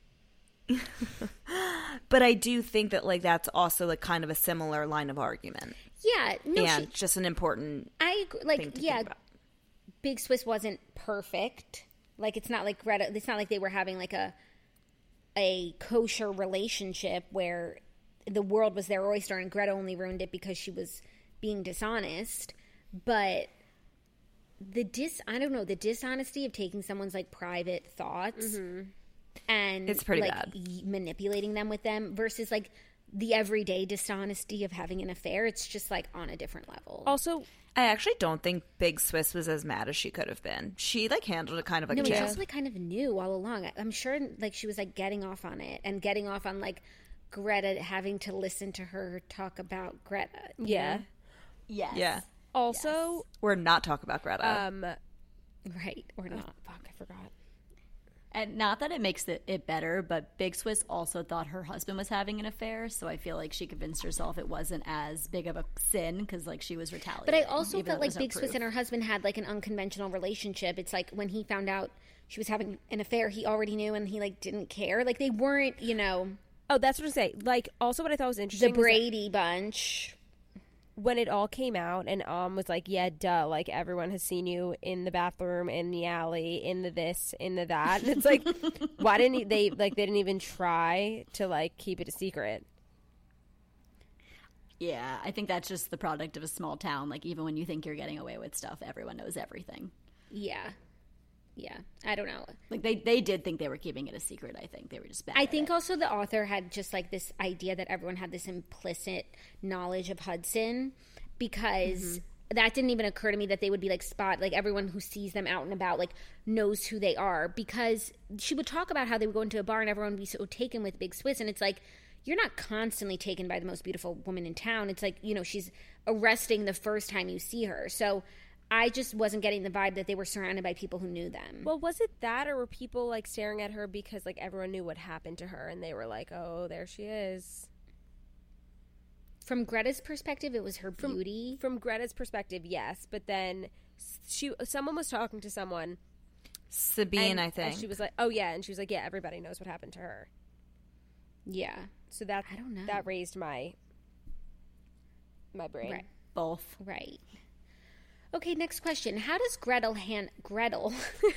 But I do think that like that's also like kind of a similar line of argument. Yeah, no, and just an important. I agree. Like, thing to yeah, think about. Big Swiss wasn't perfect. Like, it's not like Greta. It's not like they were having like a kosher relationship where the world was their oyster and Greta only ruined it because she was being dishonest. But the dishonesty of taking someone's like private thoughts. Mm-hmm. And it's pretty like bad. Manipulating them with them versus like the everyday dishonesty of having an affair. It's just like on a different level. Also, I actually don't think Big Swiss was as mad as she could have been. She like handled it kind of like a champ. She also like kind of knew all along. I'm sure like she was like getting off on it and getting off on like Greta having to listen to her talk about Greta. Yeah. Yes. Yeah. Also, or not talk about Greta. Right. Or not. Fuck, I forgot. And not that it makes it better, but Big Swiss also thought her husband was having an affair, so I feel like she convinced herself it wasn't as big of a sin because, like, she was retaliating. But I also felt like Big Swiss and her husband had, like, an unconventional relationship. It's like when he found out she was having an affair, he already knew and he, like, didn't care. Like, they weren't, you know... Oh, that's what I say. Like, also what I thought was interesting the Brady bunch... When it all came out and was like, yeah, duh, like everyone has seen you in the bathroom, in the alley, in the this, in the that. And it's like, why didn't they didn't even try to like keep it a secret? Yeah, I think that's just the product of a small town. Like, even when you think you're getting away with stuff, everyone knows everything. Yeah. Yeah, I don't know. Like, they did think they were keeping it a secret, I think. They were just bad I think also the author had just, like, this idea that everyone had this implicit knowledge of Hudson because that didn't even occur to me that they would be, like, like, everyone who sees them out and about, like, knows who they are because she would talk about how they would go into a bar and everyone would be so taken with Big Swiss, and it's like, you're not constantly taken by the most beautiful woman in town. It's like, you know, she's arresting the first time you see her. So... I just wasn't getting the vibe that they were surrounded by people who knew them. Well, was it that, or were people, like, staring at her because, like, everyone knew what happened to her, and they were like, oh, there she is? From Greta's perspective, it was her beauty. From Greta's perspective, yes, but then someone was talking to someone. Sabine, I think. And she was like, oh, yeah, and she was like, yeah, everybody knows what happened to her. Yeah. So that, I don't know. That raised my brain. Right. Both. Right. Okay, next question. How does Gretel handle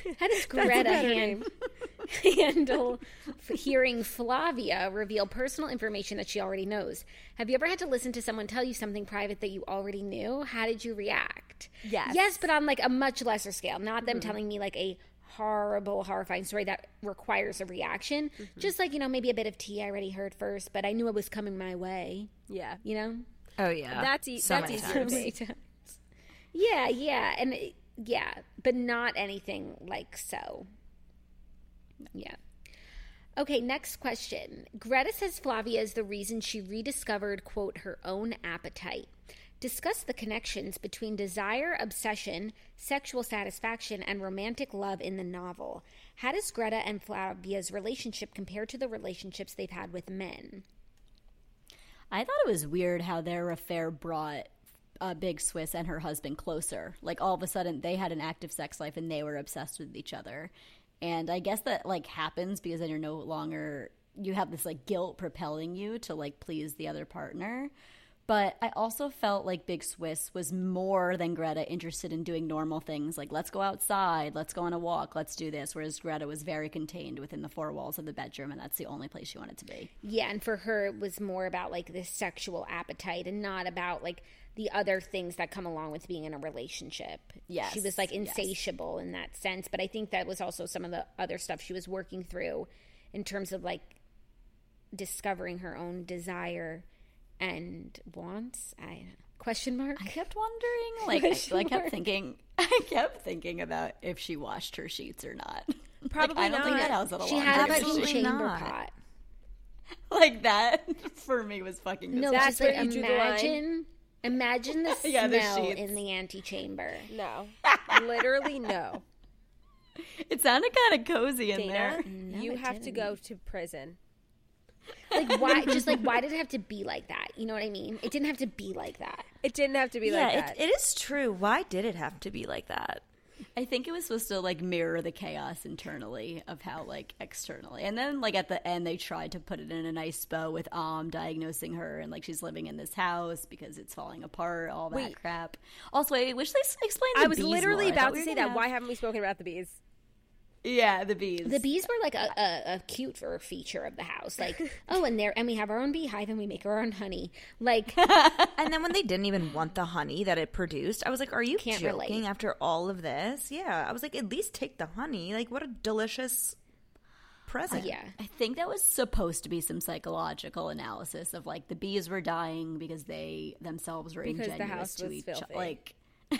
hearing Flavia reveal personal information that she already knows? Have you ever had to listen to someone tell you something private that you already knew? How did you react? Yes, but on like a much lesser scale. Not them telling me like a horrifying story that requires a reaction. Just like, maybe a bit of tea I already heard first, but I knew it was coming my way. Yeah. Oh, yeah. That's easier to me. Yeah, but not anything like so. Yeah. Okay, next question. Greta says Flavia is the reason she rediscovered, quote, her own appetite. Discuss the connections between desire, obsession, sexual satisfaction, and romantic love in the novel. How does Greta and Flavia's relationship compare to the relationships they've had with men? I thought it was weird how their affair brought Big Swiss and her husband closer. Like, all of a sudden, they had an active sex life and they were obsessed with each other. And I guess that, like, happens because then you're no longer – you have this, like, guilt propelling you to, like, please the other partner. But I also felt like Big Swiss was more than Greta interested in doing normal things like let's go outside, let's go on a walk, let's do this, whereas Greta was very contained within the four walls of the bedroom, and that's the only place she wanted to be. Yeah, and for her it was more about like this sexual appetite and not about like the other things that come along with being in a relationship. Yes. She was like insatiable in that sense, but I think that was also some of the other stuff she was working through in terms of like discovering her own desire and wants. Question mark. I kept wondering, like, I kept thinking about if she washed her sheets or not. Probably I don't not. think that has it. She had a chamber pot. Like that for me was fucking disgusting. No, that's just like where you drew the line. Imagine the Yeah, the smell sheets. in the antechamber. No. Literally no. It sounded kind of cozy in Dana, there. No, you it have to didn't. go to prison. Like why? Just like why did it have to be like that? You know what I mean? It didn't have to be like that. It didn't have to be like that. it is true. Why did it have to be like that? I think it was supposed to like mirror the chaos internally of how like externally, and then like at the end they tried to put it in a nice bow with diagnosing her and like she's living in this house because it's falling apart, all that crap. Also, I wish they explained. I was bees literally more. I about thought we to were say gonna that. Why haven't we spoken about the bees? Yeah, the bees. The bees were like a cuter feature of the house. Like, oh, and we have our own beehive and we make our own honey. Like, And then when they didn't even want the honey that it produced, I was like, are you Can't joking relate. after all of this? Yeah. I was like, at least take the honey. Like, what a delicious present. yeah. I think that was supposed to be some psychological analysis of like the bees were dying because they themselves were Because the ingenuous house to was each filthy. like.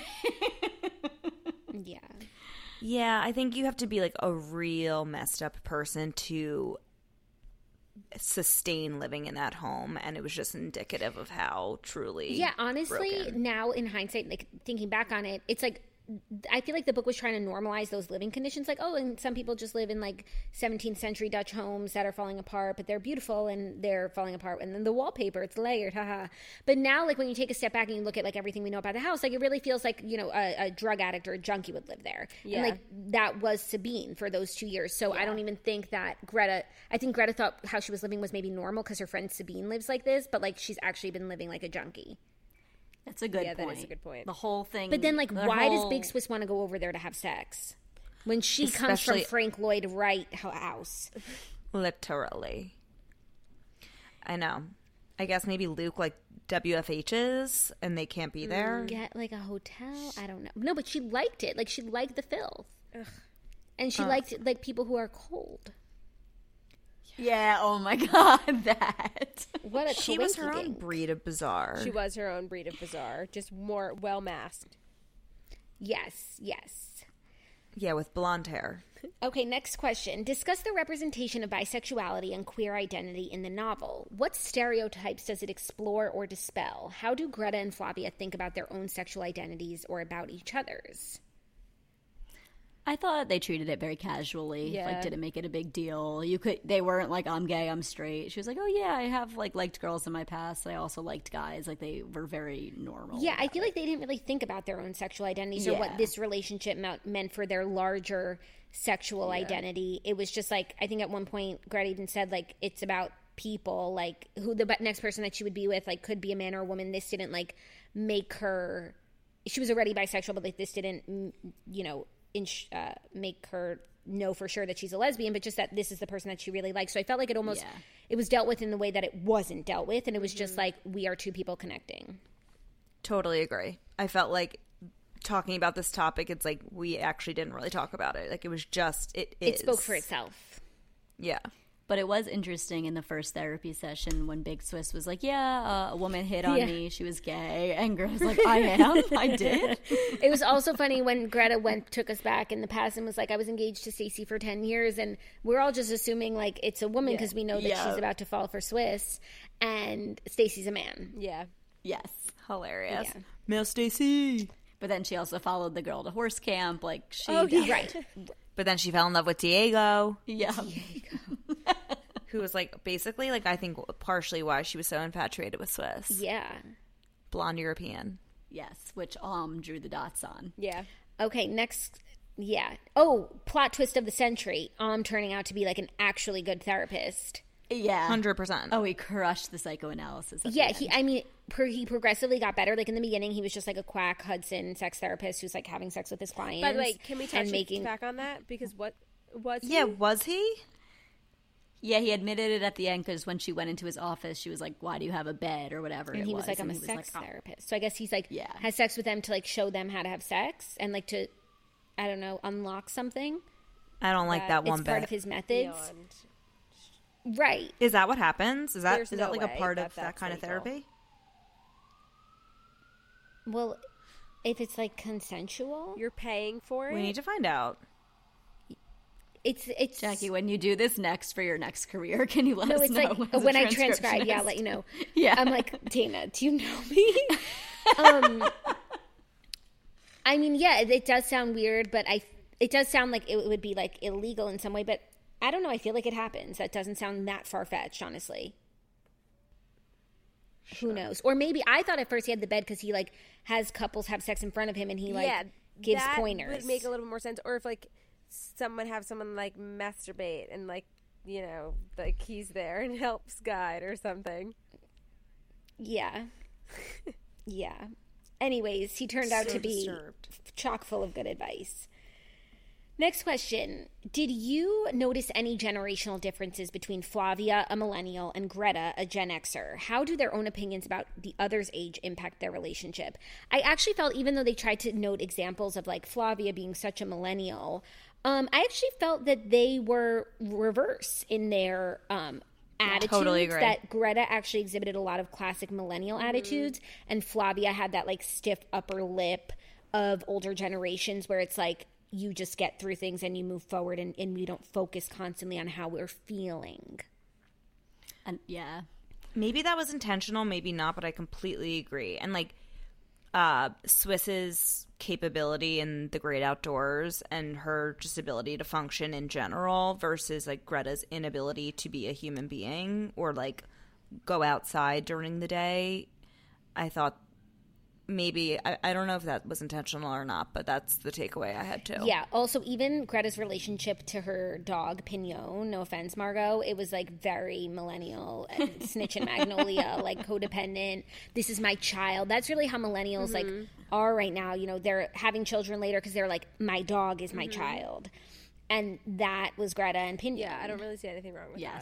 Yeah. Yeah, I think you have to be like a real messed up person to sustain living in that home, and it was just indicative of how truly Yeah, honestly, broken. now in hindsight, like thinking back on it, it's like I feel like the book was trying to normalize those living conditions. Like, oh, and some people just live in like 17th century Dutch homes that are falling apart, but they're beautiful and they're falling apart. And then the wallpaper, it's layered, haha. But now, like when you take a step back and you look at like everything we know about the house, like it really feels like, you know, a drug addict or a junkie would live there. Yeah. And like that was Sabine for those 2 years. So I don't even think that I think Greta thought how she was living was maybe normal because her friend Sabine lives like this, but like she's actually been living like a junkie. That's a good Yeah, point. that is a good point. The whole thing. But then, like, the why does whole- Big Swiss want to go over there to have sex when she comes from Especially- Frank Lloyd Wright house? Literally. I know. I guess maybe Luke like WFH's and they can't be there. Get like a hotel? I don't know. No, but she liked it. Like she liked the filth, and she liked like people who are cold. Yeah. Oh my God, that. What a She was her own coinky-dink. breed of bizarre. She was her own breed of bizarre, just more well masked. Yes, yes. Yeah, with blonde hair. Okay, next question. Discuss the representation of bisexuality and queer identity in the novel. What stereotypes does it explore or dispel? How do Greta and Flavia think about their own sexual identities or about each other's? I thought they treated it very casually. Yeah. Like, didn't make it a big deal. They weren't like, I'm gay, I'm straight. She was like, oh yeah, I have like liked girls in my past. I also liked guys. Like, they were very normal. Yeah, I feel like they didn't really think about their own sexual identities or what Yeah. this relationship meant for their larger sexual identity. It was just like, I think at one point Greta even said like, it's about people, like who the next person that she would be with, like could be a man or a woman. This didn't like make her she was already bisexual, but like this didn't, you know, make her know for sure that she's a lesbian, but just that this is the person that she really likes. So I felt like it almost, it was dealt with in the way that it wasn't dealt with. And it was just like, we are two people connecting. Totally agree. I felt like talking about this topic, it's like we actually didn't really talk about it. Like it was just, it spoke for itself. Yeah. But it was interesting in the first therapy session when Big Swiss was like, a woman hit on me. She was gay. And Greta's like, I am. I did. It was also funny when Greta took us back in the past and was like, I was engaged to Stacey for 10 years. And we're all just assuming like it's a woman because we know that she's about to fall for Swiss. And Stacey's a man. Yeah. Yes. Hilarious. Yeah. Male Stacey. But then she also followed the girl to horse camp. Like she right. But then she fell in love with Diego. Yeah. Diego. Who was like basically like I think partially why she was so infatuated with Swiss. Yeah. Blonde European. Yes, which drew the dots on. Yeah. Okay, next. Yeah. Oh, plot twist of the century. Turning out to be like an actually good therapist. Yeah. 100%. Oh, he crushed the psychoanalysis. He progressively got better. Like in the beginning, he was just like a quack Hudson sex therapist who's like having sex with his clients. By the way, can we touch back on that? Because what was he? Yeah, was he? Yeah, he admitted it at the end because when she went into his office, she was like, why do you have a bed or whatever and he was like, I'm a sex therapist. So I guess he's like, has sex with them to like show them how to have sex and like to, I don't know, unlock something. I don't like that one bit. It's part of his methods. Right. Is that what happens? Is that no like a part of that kind of therapy? Well, if it's like consensual. You're paying for it? We need to find out. It's Jackie, when you do this next for your next career, can you let us know? It's like when I transcribe, I'll let you know. Yeah. I'm like, Dana, do you know me? I mean, yeah, it does sound weird, but it does sound like it would be like illegal in some way, but I don't know. I feel like it happens. That doesn't sound that far-fetched, honestly. Sure. Who knows? Or maybe I thought at first he had the bed because he like has couples have sex in front of him and he like gives pointers. That would make a little more sense. Or if like someone like masturbate and like, you know, like he's there and helps guide or something. Yeah. Yeah. Anyways, he turned out to be chock full of good advice. Next question. Did you notice any generational differences between Flavia, a millennial, and Greta, a Gen Xer? How do their own opinions about the other's age impact their relationship? I actually felt, even though they tried to note examples of like Flavia being such a millennial, I actually felt that they were reverse in their attitudes. Totally agree. That Greta actually exhibited a lot of classic millennial attitudes, and Flavia had that like stiff upper lip of older generations where it's like, you just get through things and you move forward and we don't focus constantly on how we're feeling. And yeah. Maybe that was intentional, maybe not, but I completely agree. And like Swiss's capability in the great outdoors and her just ability to function in general versus like Greta's inability to be a human being or like go outside during the day. I thought maybe, I don't know if that was intentional or not, but that's the takeaway I had too. Yeah. Also, even Greta's relationship to her dog, Pignon, no offense, Margot, it was like very millennial, Snitch and Magnolia, like codependent. This is my child. That's really how millennials like are right now. You know, they're having children later because they're like, my dog is my child. And that was Greta and Pignon. Yeah, I don't really see anything wrong with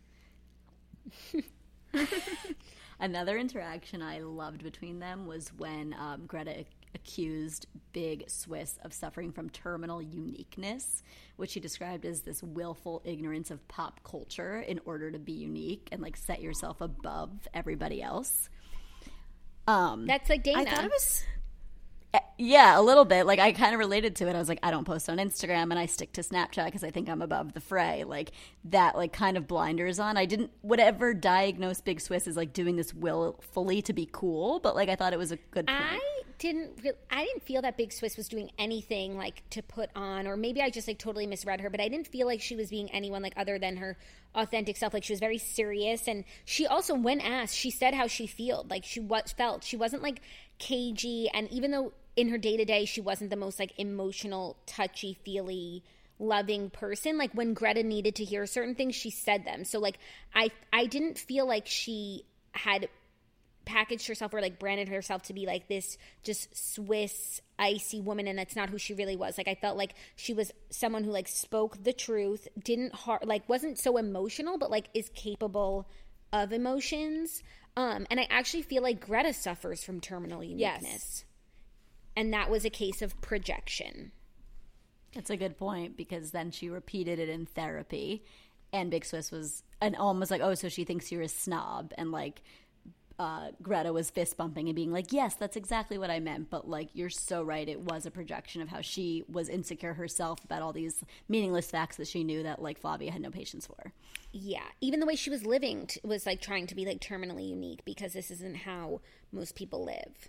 that. Another interaction I loved between them was when Greta accused Big Swiss of suffering from terminal uniqueness, which she described as this willful ignorance of pop culture in order to be unique and like set yourself above everybody else. That's like Dana. I thought it was... Yeah, a little bit. Like, I kind of related to it. I was like, I don't post on Instagram and I stick to Snapchat because I think I'm above the fray. Like, that, like, kind of blinders on. I didn't, whatever diagnosed Big Swiss as, like, doing this willfully to be cool, but, like, I thought it was a good point. I didn't feel that Big Swiss was doing anything, like, to put on, or maybe I just, like, totally misread her, but I didn't feel like she was being anyone, like, other than her authentic self. Like, she was very serious, and she also, when asked, she said how she felt. Like, she felt. She wasn't, like, cagey, and even though in her day-to-day she wasn't the most like emotional, touchy-feely, loving person, like when Greta needed to hear certain things, she said them. So like I didn't feel like she had packaged herself or like branded herself to be like this just Swiss icy woman, and that's not who she really was. Like I felt like she was someone who like spoke the truth, wasn't so emotional, but like is capable of emotions. And I actually feel like Greta suffers from terminal uniqueness. Yes. And that was a case of projection. That's a good point, because then she repeated it in therapy, and Big Swiss was almost like, oh, so she thinks you're a snob, and like Greta was fist bumping and being like, yes, that's exactly what I meant, but like you're so right, it was a projection of how she was insecure herself about all these meaningless facts that she knew that like Flavia had no patience for. Yeah, even the way she was living was like trying to be like terminally unique, because this isn't how most people live.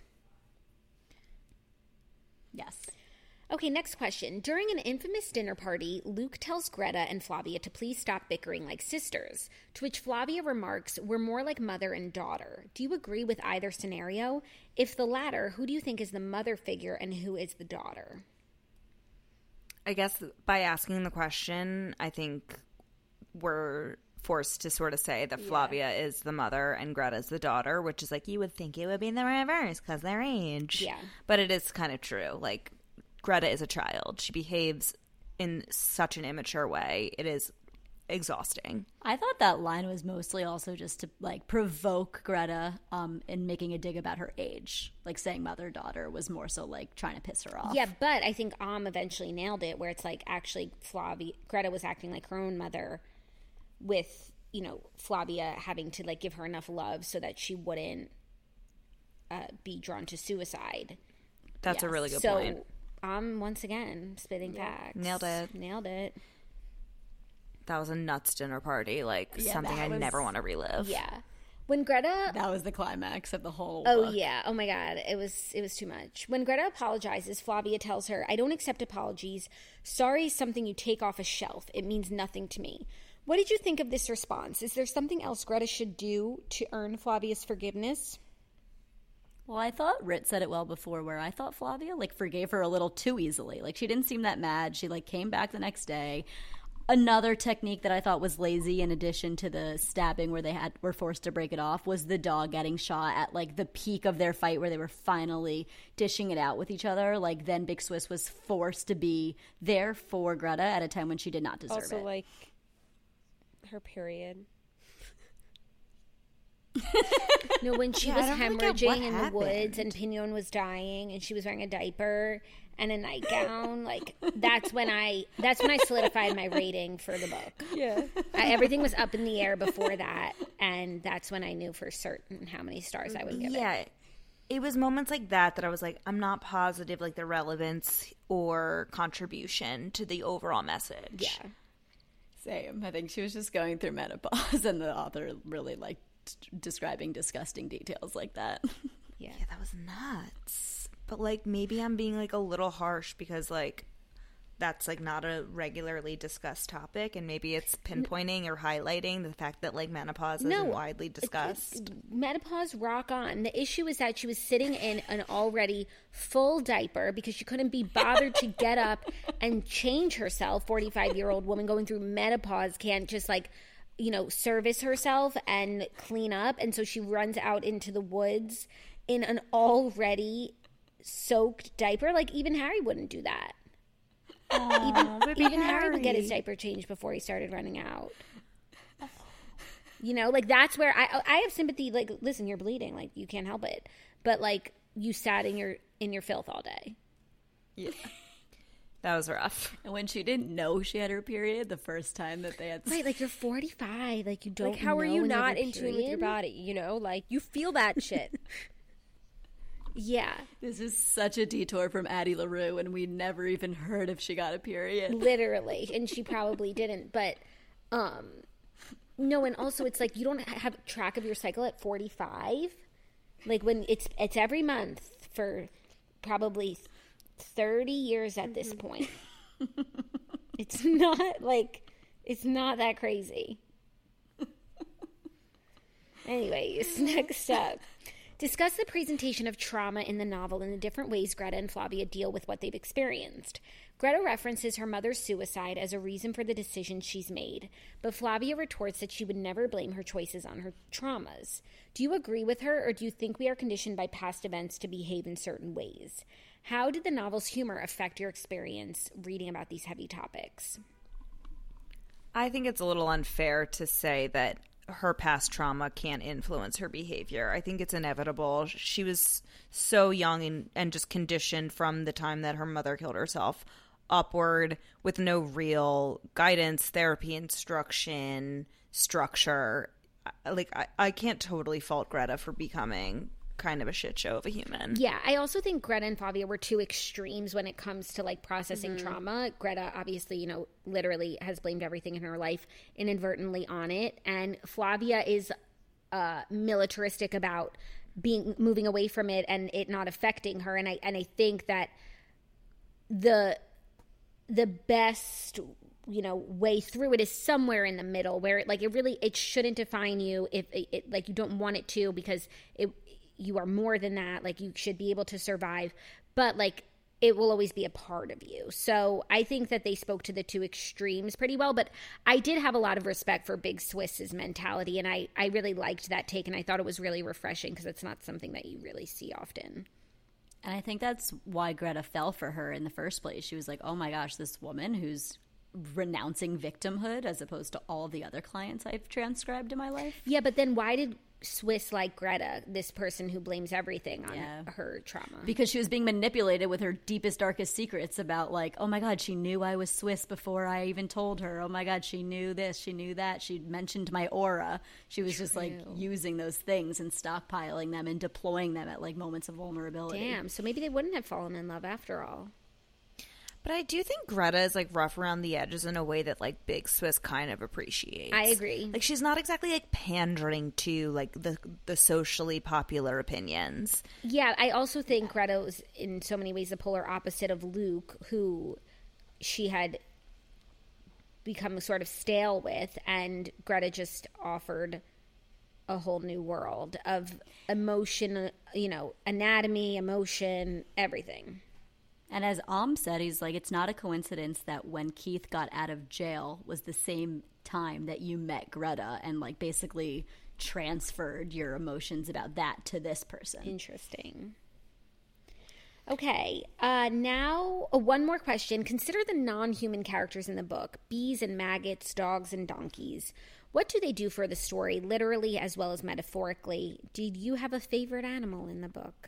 Yes. Okay, next question. During an infamous dinner party, Luke tells Greta and Flavia to please stop bickering like sisters, to which Flavia remarks, we're more like mother and daughter. Do you agree with either scenario? If the latter, who do you think is the mother figure and who is the daughter? I guess by asking the question, I think we're forced to sort of say that Flavia is the mother and Greta is the daughter, which is like, you would think it would be in the reverse because their age. Yeah. But it is kind of true. Like, Greta is a child. She behaves in such an immature way. It is exhausting. I thought that line was mostly also just to like provoke Greta in making a dig about her age. Like saying mother-daughter was more so like trying to piss her off. Yeah, but I think eventually nailed it, where it's like actually Greta was acting like her own mother, with, you know, Flavia having to like give her enough love so that she wouldn't be drawn to suicide. That's a really good point. Once again, spitting facts. Nailed it. That was a nuts dinner party. Like, something I never want to relive. Yeah. When Greta... That was the climax of the whole book. Yeah. Oh, my God. It was too much. When Greta apologizes, Flavia tells her, I don't accept apologies. Sorry is something you take off a shelf. It means nothing to me. What did you think of this response? Is there something else Greta should do to earn Flavia's forgiveness? Well, I thought Rit said it well before, where I thought Flavia, like, forgave her a little too easily. Like, she didn't seem that mad. She, like, came back the next day. Another technique that I thought was lazy, in addition to the stabbing where they were forced to break it off, was the dog getting shot at, like, the peak of their fight, where they were finally dishing it out with each other. Like, then Big Swiss was forced to be there for Greta at a time when she did not deserve it. Also, like, her period. No, when she was hemorrhaging in the woods and Pignon was dying and she was wearing a diaper and a nightgown, like that's when I solidified my rating for the book. Yeah. Everything was up in the air before that, and that's when I knew for certain how many stars I would give it. Yeah. It was moments like that I was like, I'm not positive, like, the relevance or contribution to the overall message. Yeah. Same. I think she was just going through menopause, and the author really liked describing disgusting details like that. Yeah, that was nuts. But like, maybe I'm being like a little harsh because like that's like not a regularly discussed topic, and maybe it's pinpointing or highlighting the fact that like menopause isn't widely discussed. Menopause, rock on. The issue is that she was sitting in an already full diaper because she couldn't be bothered to get up and change herself. 45-year-old woman going through menopause can't just like, you know, service herself and clean up. And so she runs out into the woods in an already soaked diaper. Like, even Harry wouldn't do that. Even Harry would get his diaper changed before he started running out. You know, like, that's where I have sympathy. Like, listen, you're bleeding. Like, you can't help it. But, like, you sat in your filth all day. Yeah. That was rough. And when she didn't know she had her period the first time that they had... Right, like, you're 45. Like, you don't like, how know are you not in tune with your body, you know? Like, you feel that shit. Yeah. This is such a detour from Addie LaRue, and we never even heard if she got a period. Literally. And she probably didn't. But, no, and also it's like you don't have track of your cycle at 45. Like, when it's every month for probably 30 years at this point. It's not that crazy. Anyways, next up. Discuss the presentation of trauma in the novel and the different ways Greta and Flavia deal with what they've experienced. Greta references her mother's suicide as a reason for the decisions she's made, but Flavia retorts that she would never blame her choices on her traumas. Do you agree with her, or do you think we are conditioned by past events to behave in certain ways? How did the novel's humor affect your experience reading about these heavy topics? I think it's a little unfair to say that her past trauma can't influence her behavior. I think it's inevitable. She was so young and just conditioned from the time that her mother killed herself upward, with no real guidance, therapy, instruction, structure. Like, I can't totally fault Greta for becoming kind of a shit show of a human. Yeah, I also think Greta and Flavia were two extremes when it comes to like processing trauma. Greta obviously, you know, literally has blamed everything in her life inadvertently on it, and Flavia is militaristic about moving away from it and it not affecting her. And I think that the best, you know, way through it is somewhere in the middle, where it shouldn't define you if it like you don't want it to, because you are more than that. Like, you should be able to survive, but like it will always be a part of you. So I think that they spoke to the two extremes pretty well, but I did have a lot of respect for Big Swiss's mentality, and I really liked that take, and I thought it was really refreshing because it's not something that you really see often. And I think that's why Greta fell for her in the first place. She was like, oh my gosh, this woman who's renouncing victimhood as opposed to all the other clients I've transcribed in my life. Yeah, but then why did Swiss like Greta, this person who blames everything on her trauma? Because she was being manipulated with her deepest, darkest secrets about like, oh my God, she knew I was Swiss before I even told her. Oh my God, she knew this, she knew that. She mentioned my aura. She was just like using those things and stockpiling them and deploying them at like moments of vulnerability. Damn, so maybe they wouldn't have fallen in love after all. But I do think Greta is like rough around the edges in a way that like Big Swiss kind of appreciates. I agree. Like, she's not exactly like pandering to like the socially popular opinions. Yeah, I also think Greta was in so many ways the polar opposite of Luke, who she had become sort of stale with, and Greta just offered a whole new world of emotion, you know, anatomy, emotion, everything. And as said, he's like, it's not a coincidence that when Keith got out of jail was the same time that you met Greta and like basically transferred your emotions about that to this person. Interesting. Okay, now one more question. Consider the non-human characters in the book, bees and maggots, dogs and donkeys. What do they do for the story, literally as well as metaphorically? Did you have a favorite animal in the book?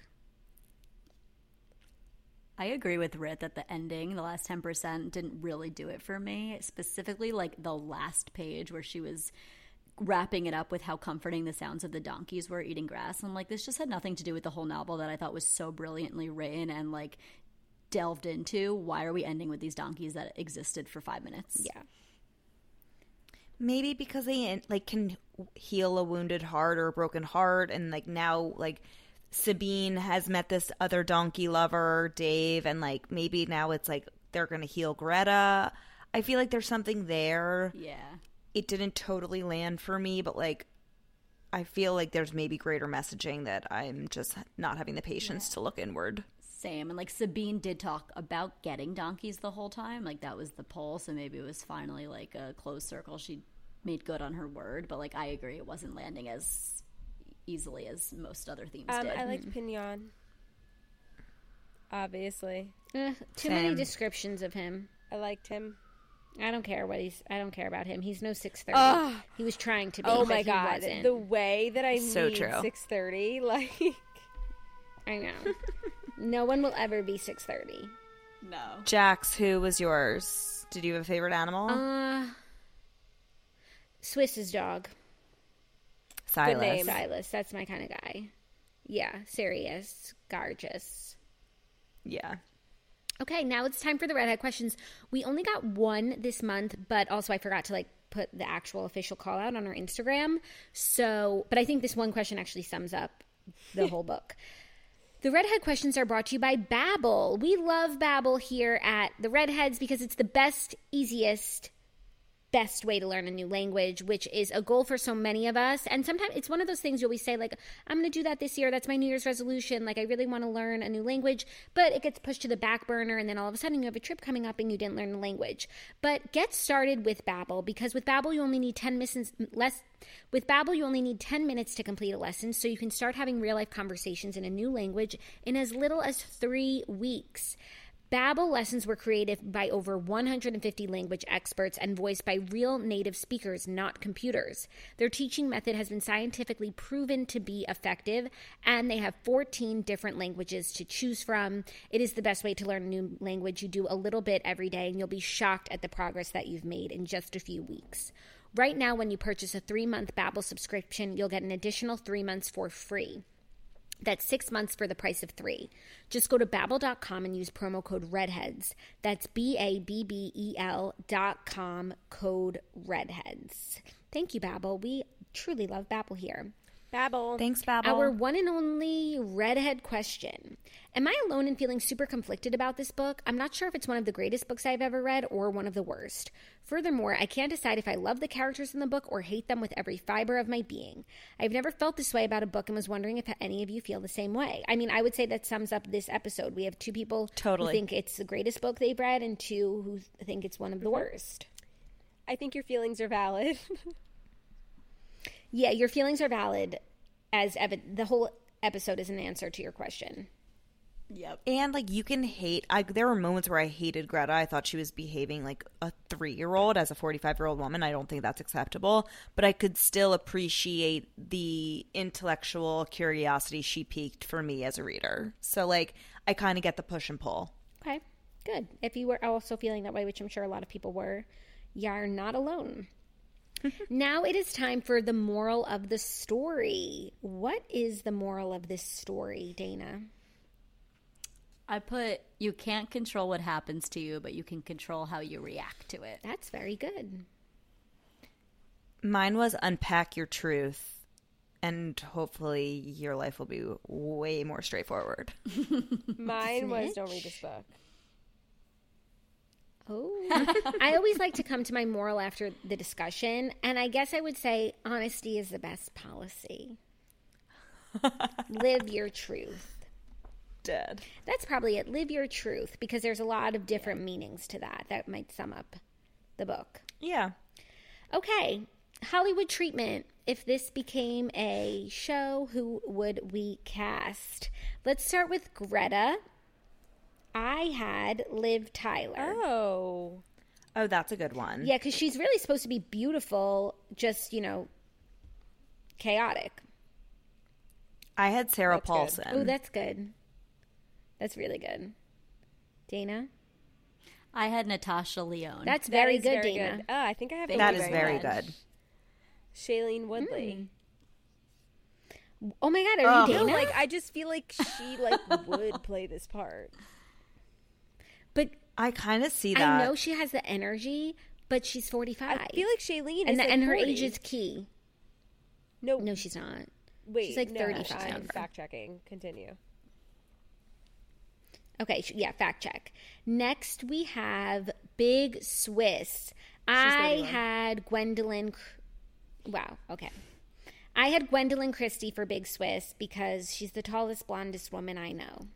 I agree with Rit that the ending, the last 10%, didn't really do it for me. Specifically, like the last page where she was wrapping it up with how comforting the sounds of the donkeys were eating grass. I'm like, this just had nothing to do with the whole novel that I thought was so brilliantly written and like delved into. Why are we ending with these donkeys that existed for 5 minutes? Yeah. Maybe because they like can heal a wounded heart or a broken heart, and like now like Sabine has met this other donkey lover, Dave, and like maybe now it's like they're gonna heal Greta. I feel like there's something there. Yeah. It didn't totally land for me, but like I feel like there's maybe greater messaging that I'm just not having the patience to look inward. Same. And like Sabine did talk about getting donkeys the whole time. Like that was the pull, so maybe it was finally like a closed circle. She made good on her word, but like I agree it wasn't landing as easily as most other themes did. I liked Pignon. Obviously. Too many descriptions of him. I liked him. I don't care about him. He's no 630. He was trying to be. Oh my but God. he wasn't. The way that I so need true. 630, like I know. No one will ever be 630. No. Jax, who was yours? Did you have a favorite animal? Swiss's dog. Silas. Silas. That's my kind of guy. Yeah. Serious. Gorgeous. Yeah. Okay, now it's time for the redhead questions. We only got one this month, but also I forgot to like put the actual official call out on our Instagram. So, but I think this one question actually sums up the whole book. The redhead questions are brought to you by Babbel. We love Babbel here at the Redheads because it's the best, easiest best way to learn a new language, which is a goal for so many of us. And sometimes it's one of those things you always say, like, I'm going to do that this year. That's my New Year's resolution. Like, I really want to learn a new language, but it gets pushed to the back burner. And then all of a sudden you have a trip coming up and you didn't learn the language. But get started with Babbel, because with Babbel, you only need 10 minutes to complete a lesson. So you can start having real life conversations in a new language in as little as 3 weeks. Babbel lessons were created by over 150 language experts and voiced by real native speakers, not computers. Their teaching method has been scientifically proven to be effective, and they have 14 different languages to choose from. It is the best way to learn a new language. You do a little bit every day, and you'll be shocked at the progress that you've made in just a few weeks. Right now, when you purchase a 3-month Babbel subscription, you'll get an additional 3 months for free. That's 6 months for the price of 3. Just go to Babbel.com and use promo code REDHEADS. That's BABBEL.com, code REDHEADS. Thank you, Babbel. We truly love Babbel here. Babbel. Thanks, Babbel. Our one and only redhead question. Am I alone in feeling super conflicted about this book? I'm not sure if it's one of the greatest books I've ever read or one of the worst. Furthermore, I can't decide if I love the characters in the book or hate them with every fiber of my being. I've never felt this way about a book and was wondering if any of you feel the same way. I mean, I would say that sums up this episode. We have 2 people who think it's the greatest book they've read and 2 who think it's one of the worst. I think your feelings are valid. Yeah, your feelings are valid, as the whole episode is an answer to your question. Yep. And, like, you can hate... there were moments where I hated Greta. I thought she was behaving like a 3-year-old as a 45-year-old woman. I don't think that's acceptable. But I could still appreciate the intellectual curiosity she piqued for me as a reader. So, like, I kind of get the push and pull. Okay, good. If you were also feeling that way, which I'm sure a lot of people were, you're not alone. Now it is time for the moral of the story. What is the moral of this story, Dana? I put, you can't control what happens to you, but you can control how you react to it. That's very good. Mine was unpack your truth, and hopefully your life will be way more straightforward. Mine was don't read this book. Oh, I always like to come to my moral after the discussion, and I guess I would say honesty is the best policy. Live your truth. Dead. That's probably it. Live your truth, because there's a lot of different meanings to that. That might sum up the book. Yeah. Okay, Hollywood treatment. If this became a show, who would we cast? Let's start with Greta. I had Liv Tyler. Oh, that's a good one. Yeah, because she's really supposed to be beautiful, just, chaotic. I had Sarah Paulson. Oh, that's good. That's really good. Dana? I had Natasha Lyonne. That's very good, Dana. Good. Oh, I think I have that is very good. Shailene Woodley. Oh my God, are you Dana? No, I just feel like she would play this part. But I kind of see that. I know she has the energy, but she's 45. I feel like Shailene is and her 40. age is key. No, she's not. Wait, she's 35. I'm fact checking. Continue. Okay, fact check. Next we have Big Swiss. I had Gwendolyn. Wow. Okay. I had Gwendolyn Christie for Big Swiss because she's the tallest, blondest woman I know.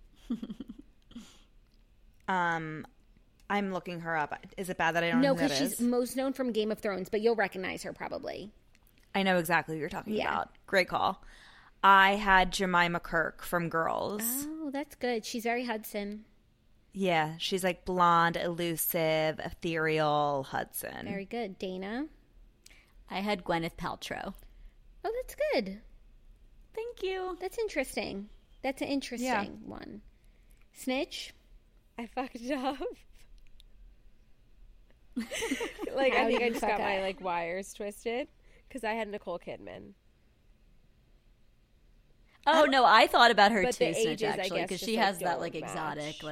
I'm looking her up. Is it bad that I don't know who that is? No, because she's most known from Game of Thrones, but you'll recognize her probably. I know exactly who you're talking about. Great call. I had Jemima Kirk from Girls. Oh, that's good. She's very Hudson. Yeah, she's like blonde, elusive, ethereal Hudson. Very good. Dana? I had Gwyneth Paltrow. Oh, that's good. Thank you. That's interesting. That's an interesting one. Snitch? I fucked up. I think I just got my wires twisted because I had Nicole Kidman. Oh no, I thought about her but too, the Snitch, ages, actually, because she has that exotic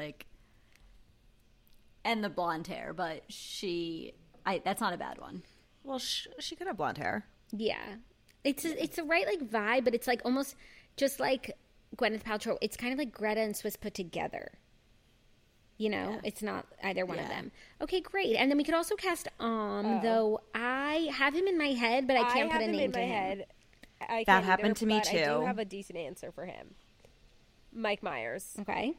and the blonde hair. But that's not a bad one. Well, she could have blonde hair. Yeah, it's the right vibe, but it's almost just like Gwyneth Paltrow. It's kind of like Greta and Swiss put together. You know, it's not either one of them. Okay, great. And then we could also cast though I have him in my head, but I can't put a name to him. That happened to me but too. I do have a decent answer for him. Mike Myers. Okay.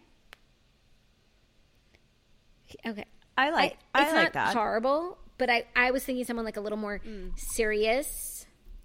Okay. I like it's not that. horrible, but I was thinking someone like a little more serious.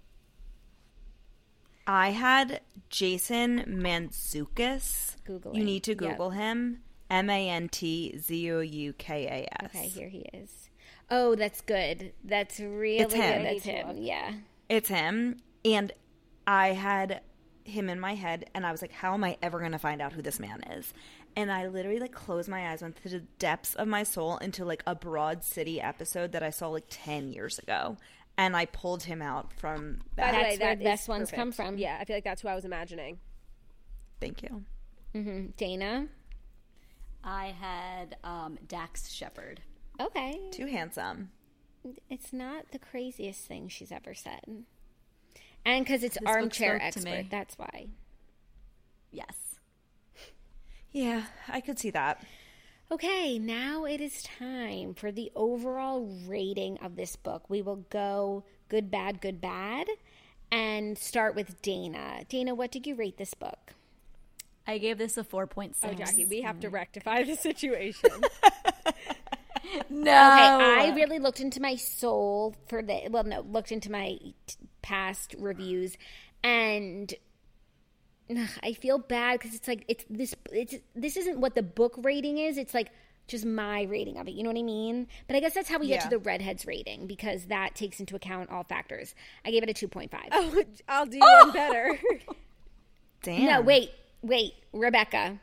I had Jason Mantzoukas. Googling. You need to Google him. Mantzoukas. Okay, here he is. Oh, that's good. That's really It's him. good. That's him. Yeah. It's him. And I had him in my head, and I was like, how am I ever going to find out who this man is? And I literally like closed my eyes, went to the depths of my soul into like a Broad City episode that I saw like 10 years ago. And I pulled him out from that. That's where the best ones come from. Yeah, I feel like that's who I was imagining. Thank you. Mm-hmm. Dana? I had Dax Shepard. Okay. Too handsome. It's not the craziest thing she's ever said. And because it's This armchair book spoke to expert, me. that's why. Yes. Yeah, I could see that. Okay, now it is time for the overall rating of this book. We will go good, bad, and start with Dana. Dana, what did you rate this book? I gave this a 4.6. Oh, Jackie, we have to rectify the situation. No. Okay, I really looked into my soul for looked into my past reviews, and I feel bad because it's like this isn't what the book rating is. It's like just my rating of it. You know what I mean? But I guess that's how we get to the Redheads rating, because that takes into account all factors. I gave it a 2.5. Oh, I'll do one better. Damn. No, wait, Rebecca.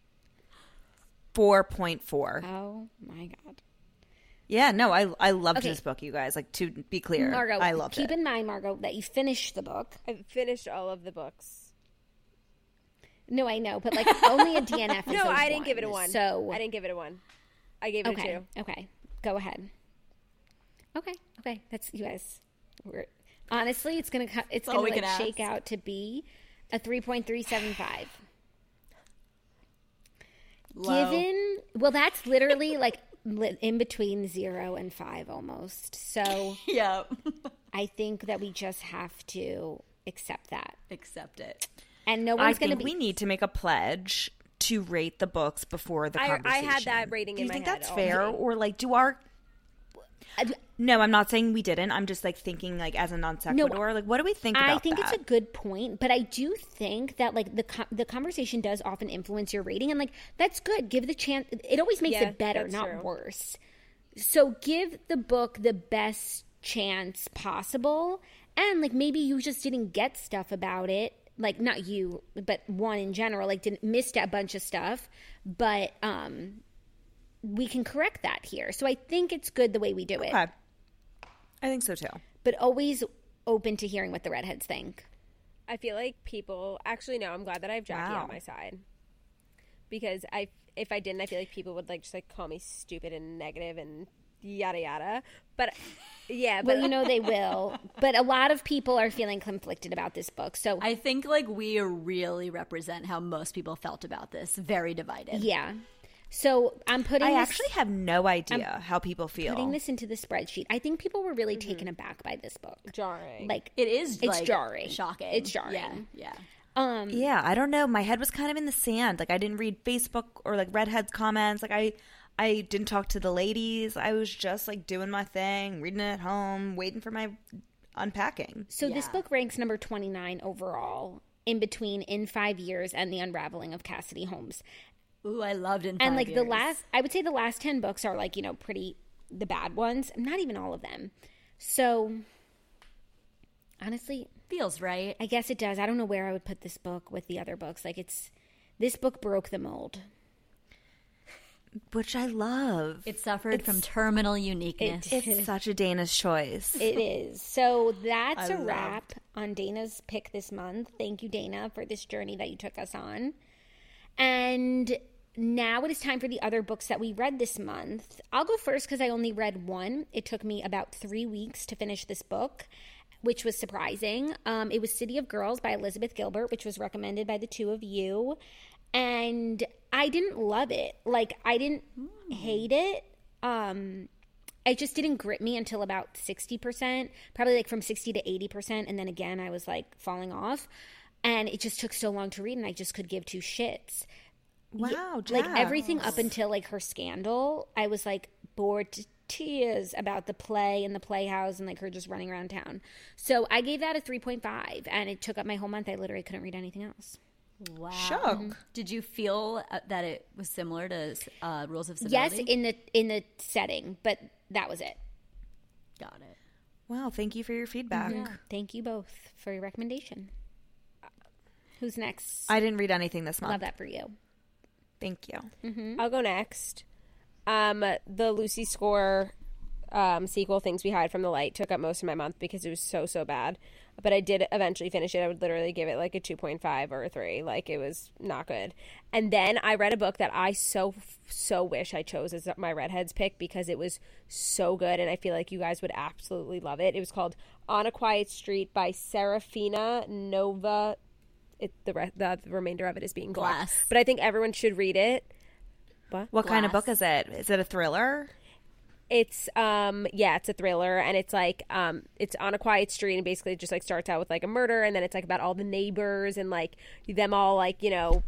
4.4. Oh my God. Yeah, no, I loved this book, you guys. Like, to be clear, Margot, I loved it. Keep in mind, Margot, that you finished the book. I've finished all of the books. No, I know, but like only a DNF is No, those I didn't give it a 1. So I didn't give it a 1. I gave it a 2. Okay, go ahead. Okay, that's you guys. Honestly, it's gonna like shake out to be a 3.375. Given, well, that's literally like in between 0 and 5 almost. So yeah, I think that we just have to accept that. Accept it. And no one's going to be. We need to make a pledge to rate the books before the conversation. I had that rating in my head. Do you think that's fair? Or like, No, I'm not saying we didn't. I'm just like thinking like as a non sequitur. Like, what do we think about that? I think it's a good point, but I do think that like the conversation does often influence your rating, and like that's good. Give the chance. It always makes it better, not worse. So give the book the best chance possible, and like maybe you just didn't get stuff about it. Like not you, but one in general. Like missed a bunch of stuff, but we can correct that here. So I think it's good the way we do it. Okay. I think so too. But always open to hearing what the Redheads think. I feel like people... Actually, no, I'm glad that I have Jackie on my side. Because if I didn't, I feel like people would like just like call me stupid and negative and yada yada. But yeah. But, well, you know they will. But a lot of people are feeling conflicted about this book. So I think like we really represent how most people felt about this. Very divided. Yeah. So I'm putting I actually have no idea how people feel. Putting this into the spreadsheet. I think people were really taken aback by this book. Jarring. Like it is. It's like, jarring. Shocking. It's jarring. Yeah. Yeah, I don't know. My head was kind of in the sand. Like I didn't read Facebook or like Redhead's comments. Like I didn't talk to the ladies. I was just like doing my thing, reading it at home, waiting for my unpacking. So this book ranks number 29 overall, in between In 5 Years and The Unraveling of Cassidy Holmes. Ooh, I loved In 5 Years. And like I would say the last 10 books are like, you know, pretty the bad ones. Not even all of them. So honestly, feels right. I guess it does. I don't know where I would put this book with the other books. Like this book broke the mold. Which I love. It suffered from terminal uniqueness. It's such a Dana's choice. It is. So that's a wrap on Dana's pick this month. Thank you, Dana, for this journey that you took us on. And now it is time for the other books that we read this month. I'll go first because I only read one. It took me about 3 weeks to finish this book, which was surprising. It was City of Girls by Elizabeth Gilbert, which was recommended by the two of you. And I didn't love it. Like, I didn't hate it. It just didn't grip me until about 60%, probably like from 60 to 80%. And then again, I was like falling off. And it just took so long to read, and I just could give two shits. Wow, Like everything up until like her scandal, I was like bored to tears about the play and the playhouse and like her just running around town. So I gave that a 3.5, and it took up my whole month. I literally couldn't read anything else. Wow. Shock. Did you feel that it was similar to Rules of Civility? Yes, in the setting, but that was it. Got it. Wow, thank you for your feedback. Yeah. Thank you both for your recommendation. Who's next? I didn't read anything this month. Love that for you. Thank you. I'll go next. The Lucy Score sequel, Things We Hide from the Light, took up most of my month because it was so bad. But I did eventually finish it. I would literally give it like a 2.5 or a 3. Like, it was not good. And then I read a book that I so wish I chose as my Redheads pick because it was so good, and I feel like you guys would absolutely love it. It was called On a Quiet Street by Serafina Nova. The remainder of it is being Glass. but I think everyone should read it. What kind of book is it? Is it a thriller? It's it's a thriller, and it's like it's on a quiet street, and basically it just like starts out with like a murder, and then it's like about all the neighbors and like them all like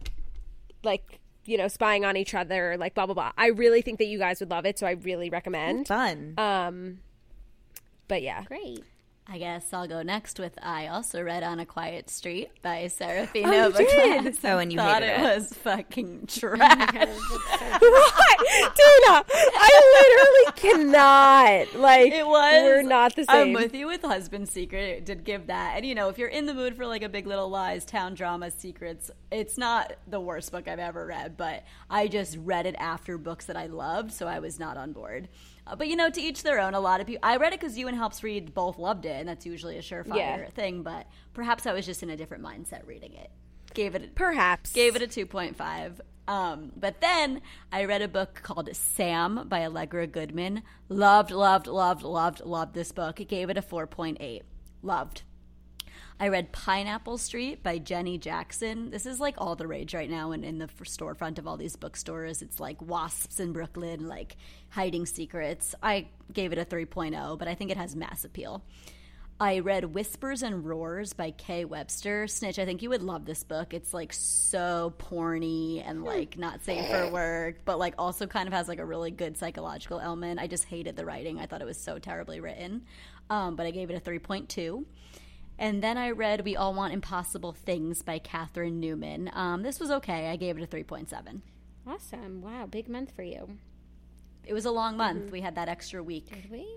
spying on each other, like blah blah blah. I really think that you guys would love it, so I really recommend. Fun. But yeah, great. I guess I'll go next with I also read On a Quiet Street by Serafina Oh, you Nova. did? Oh, and you thought hated it it. was fucking trash. What? Dana, I literally cannot. Like, It was. We're not the I'm same. with you with Husband Secret. It did give that. And, if you're in the mood for like a Big Little Lies, town drama, secrets, it's not the worst book I've ever read, but I just read it after books that I loved, so I was not on board. But, to each their own. A lot of people, I read it because you and Helps Read both loved it, and that's usually a surefire thing, but perhaps I was just in a different mindset reading it. Gave it a 2.5. But then I read a book called Sam by Allegra Goodman. Loved this book. It gave it a 4.8. Loved. I read Pineapple Street by Jenny Jackson. This is like all the rage right now, and in the storefront of all these bookstores, it's like wasps in Brooklyn, like hiding secrets. I gave it a 3.0, but I think it has mass appeal. I read Whispers and Roars by Kay Webster. Snitch, I think you would love this book. It's like so porny and like not safe for work, but like also kind of has like a really good psychological element. I just hated the writing. I thought it was so terribly written, but I gave it a 3.2. And then I read We All Want Impossible Things by Catherine Newman. This was okay. I gave it a 3.7. Awesome. Wow, big month for you. It was a long month. We had that extra week. Did we?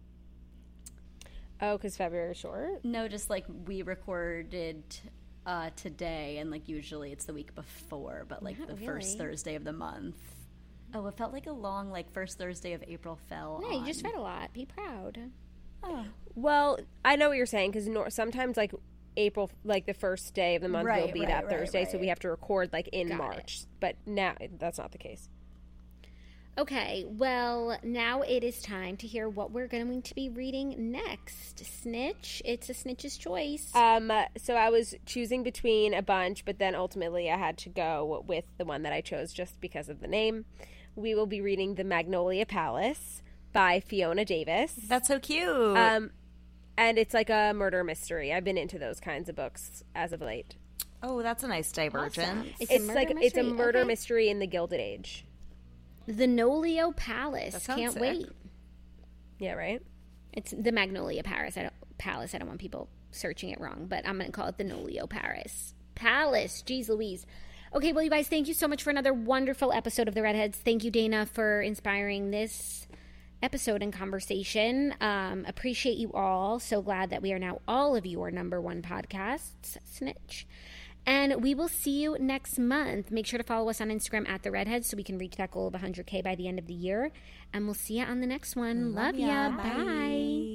Oh, because February is short? No, just like we recorded today, and like usually it's the week before, but like Not the first really. Thursday of the month. Oh, it felt like a long like first Thursday of April fell Yeah, on. you just read a lot. Be proud. Well, I know what you're saying because sometimes like April, like the first day of the month will be that Thursday, so we have to record like in March. But now that's not the case. Okay, well, now it is time to hear what we're going to be reading next. Snitch. It's a Snitch's choice. So I was choosing between a bunch, but then ultimately I had to go with the one that I chose just because of the name. We will be reading The Magnolia Palace by Fiona Davis. That's so cute. And it's like a murder mystery. I've been into those kinds of books as of late. Oh, that's a nice divergence. Awesome. It's a murder mystery in the Gilded Age. The Nolio Palace. That sounds Can't sick. wait. Yeah, right? It's the Magnolia Palace. I don't want people searching it wrong, but I'm going to call it the Nolio Palace. Jeez Louise. Okay, well, you guys, thank you so much for another wonderful episode of The Redheads. Thank you, Dana, for inspiring this episode and conversation. Appreciate you all. So glad that we are now all of your number one podcasts. Snitch. And we will see you next month. Make sure to follow us on Instagram at The Redheads so we can reach that goal of 100K by the end of the year. And we'll see you on the next one. Love ya. Bye.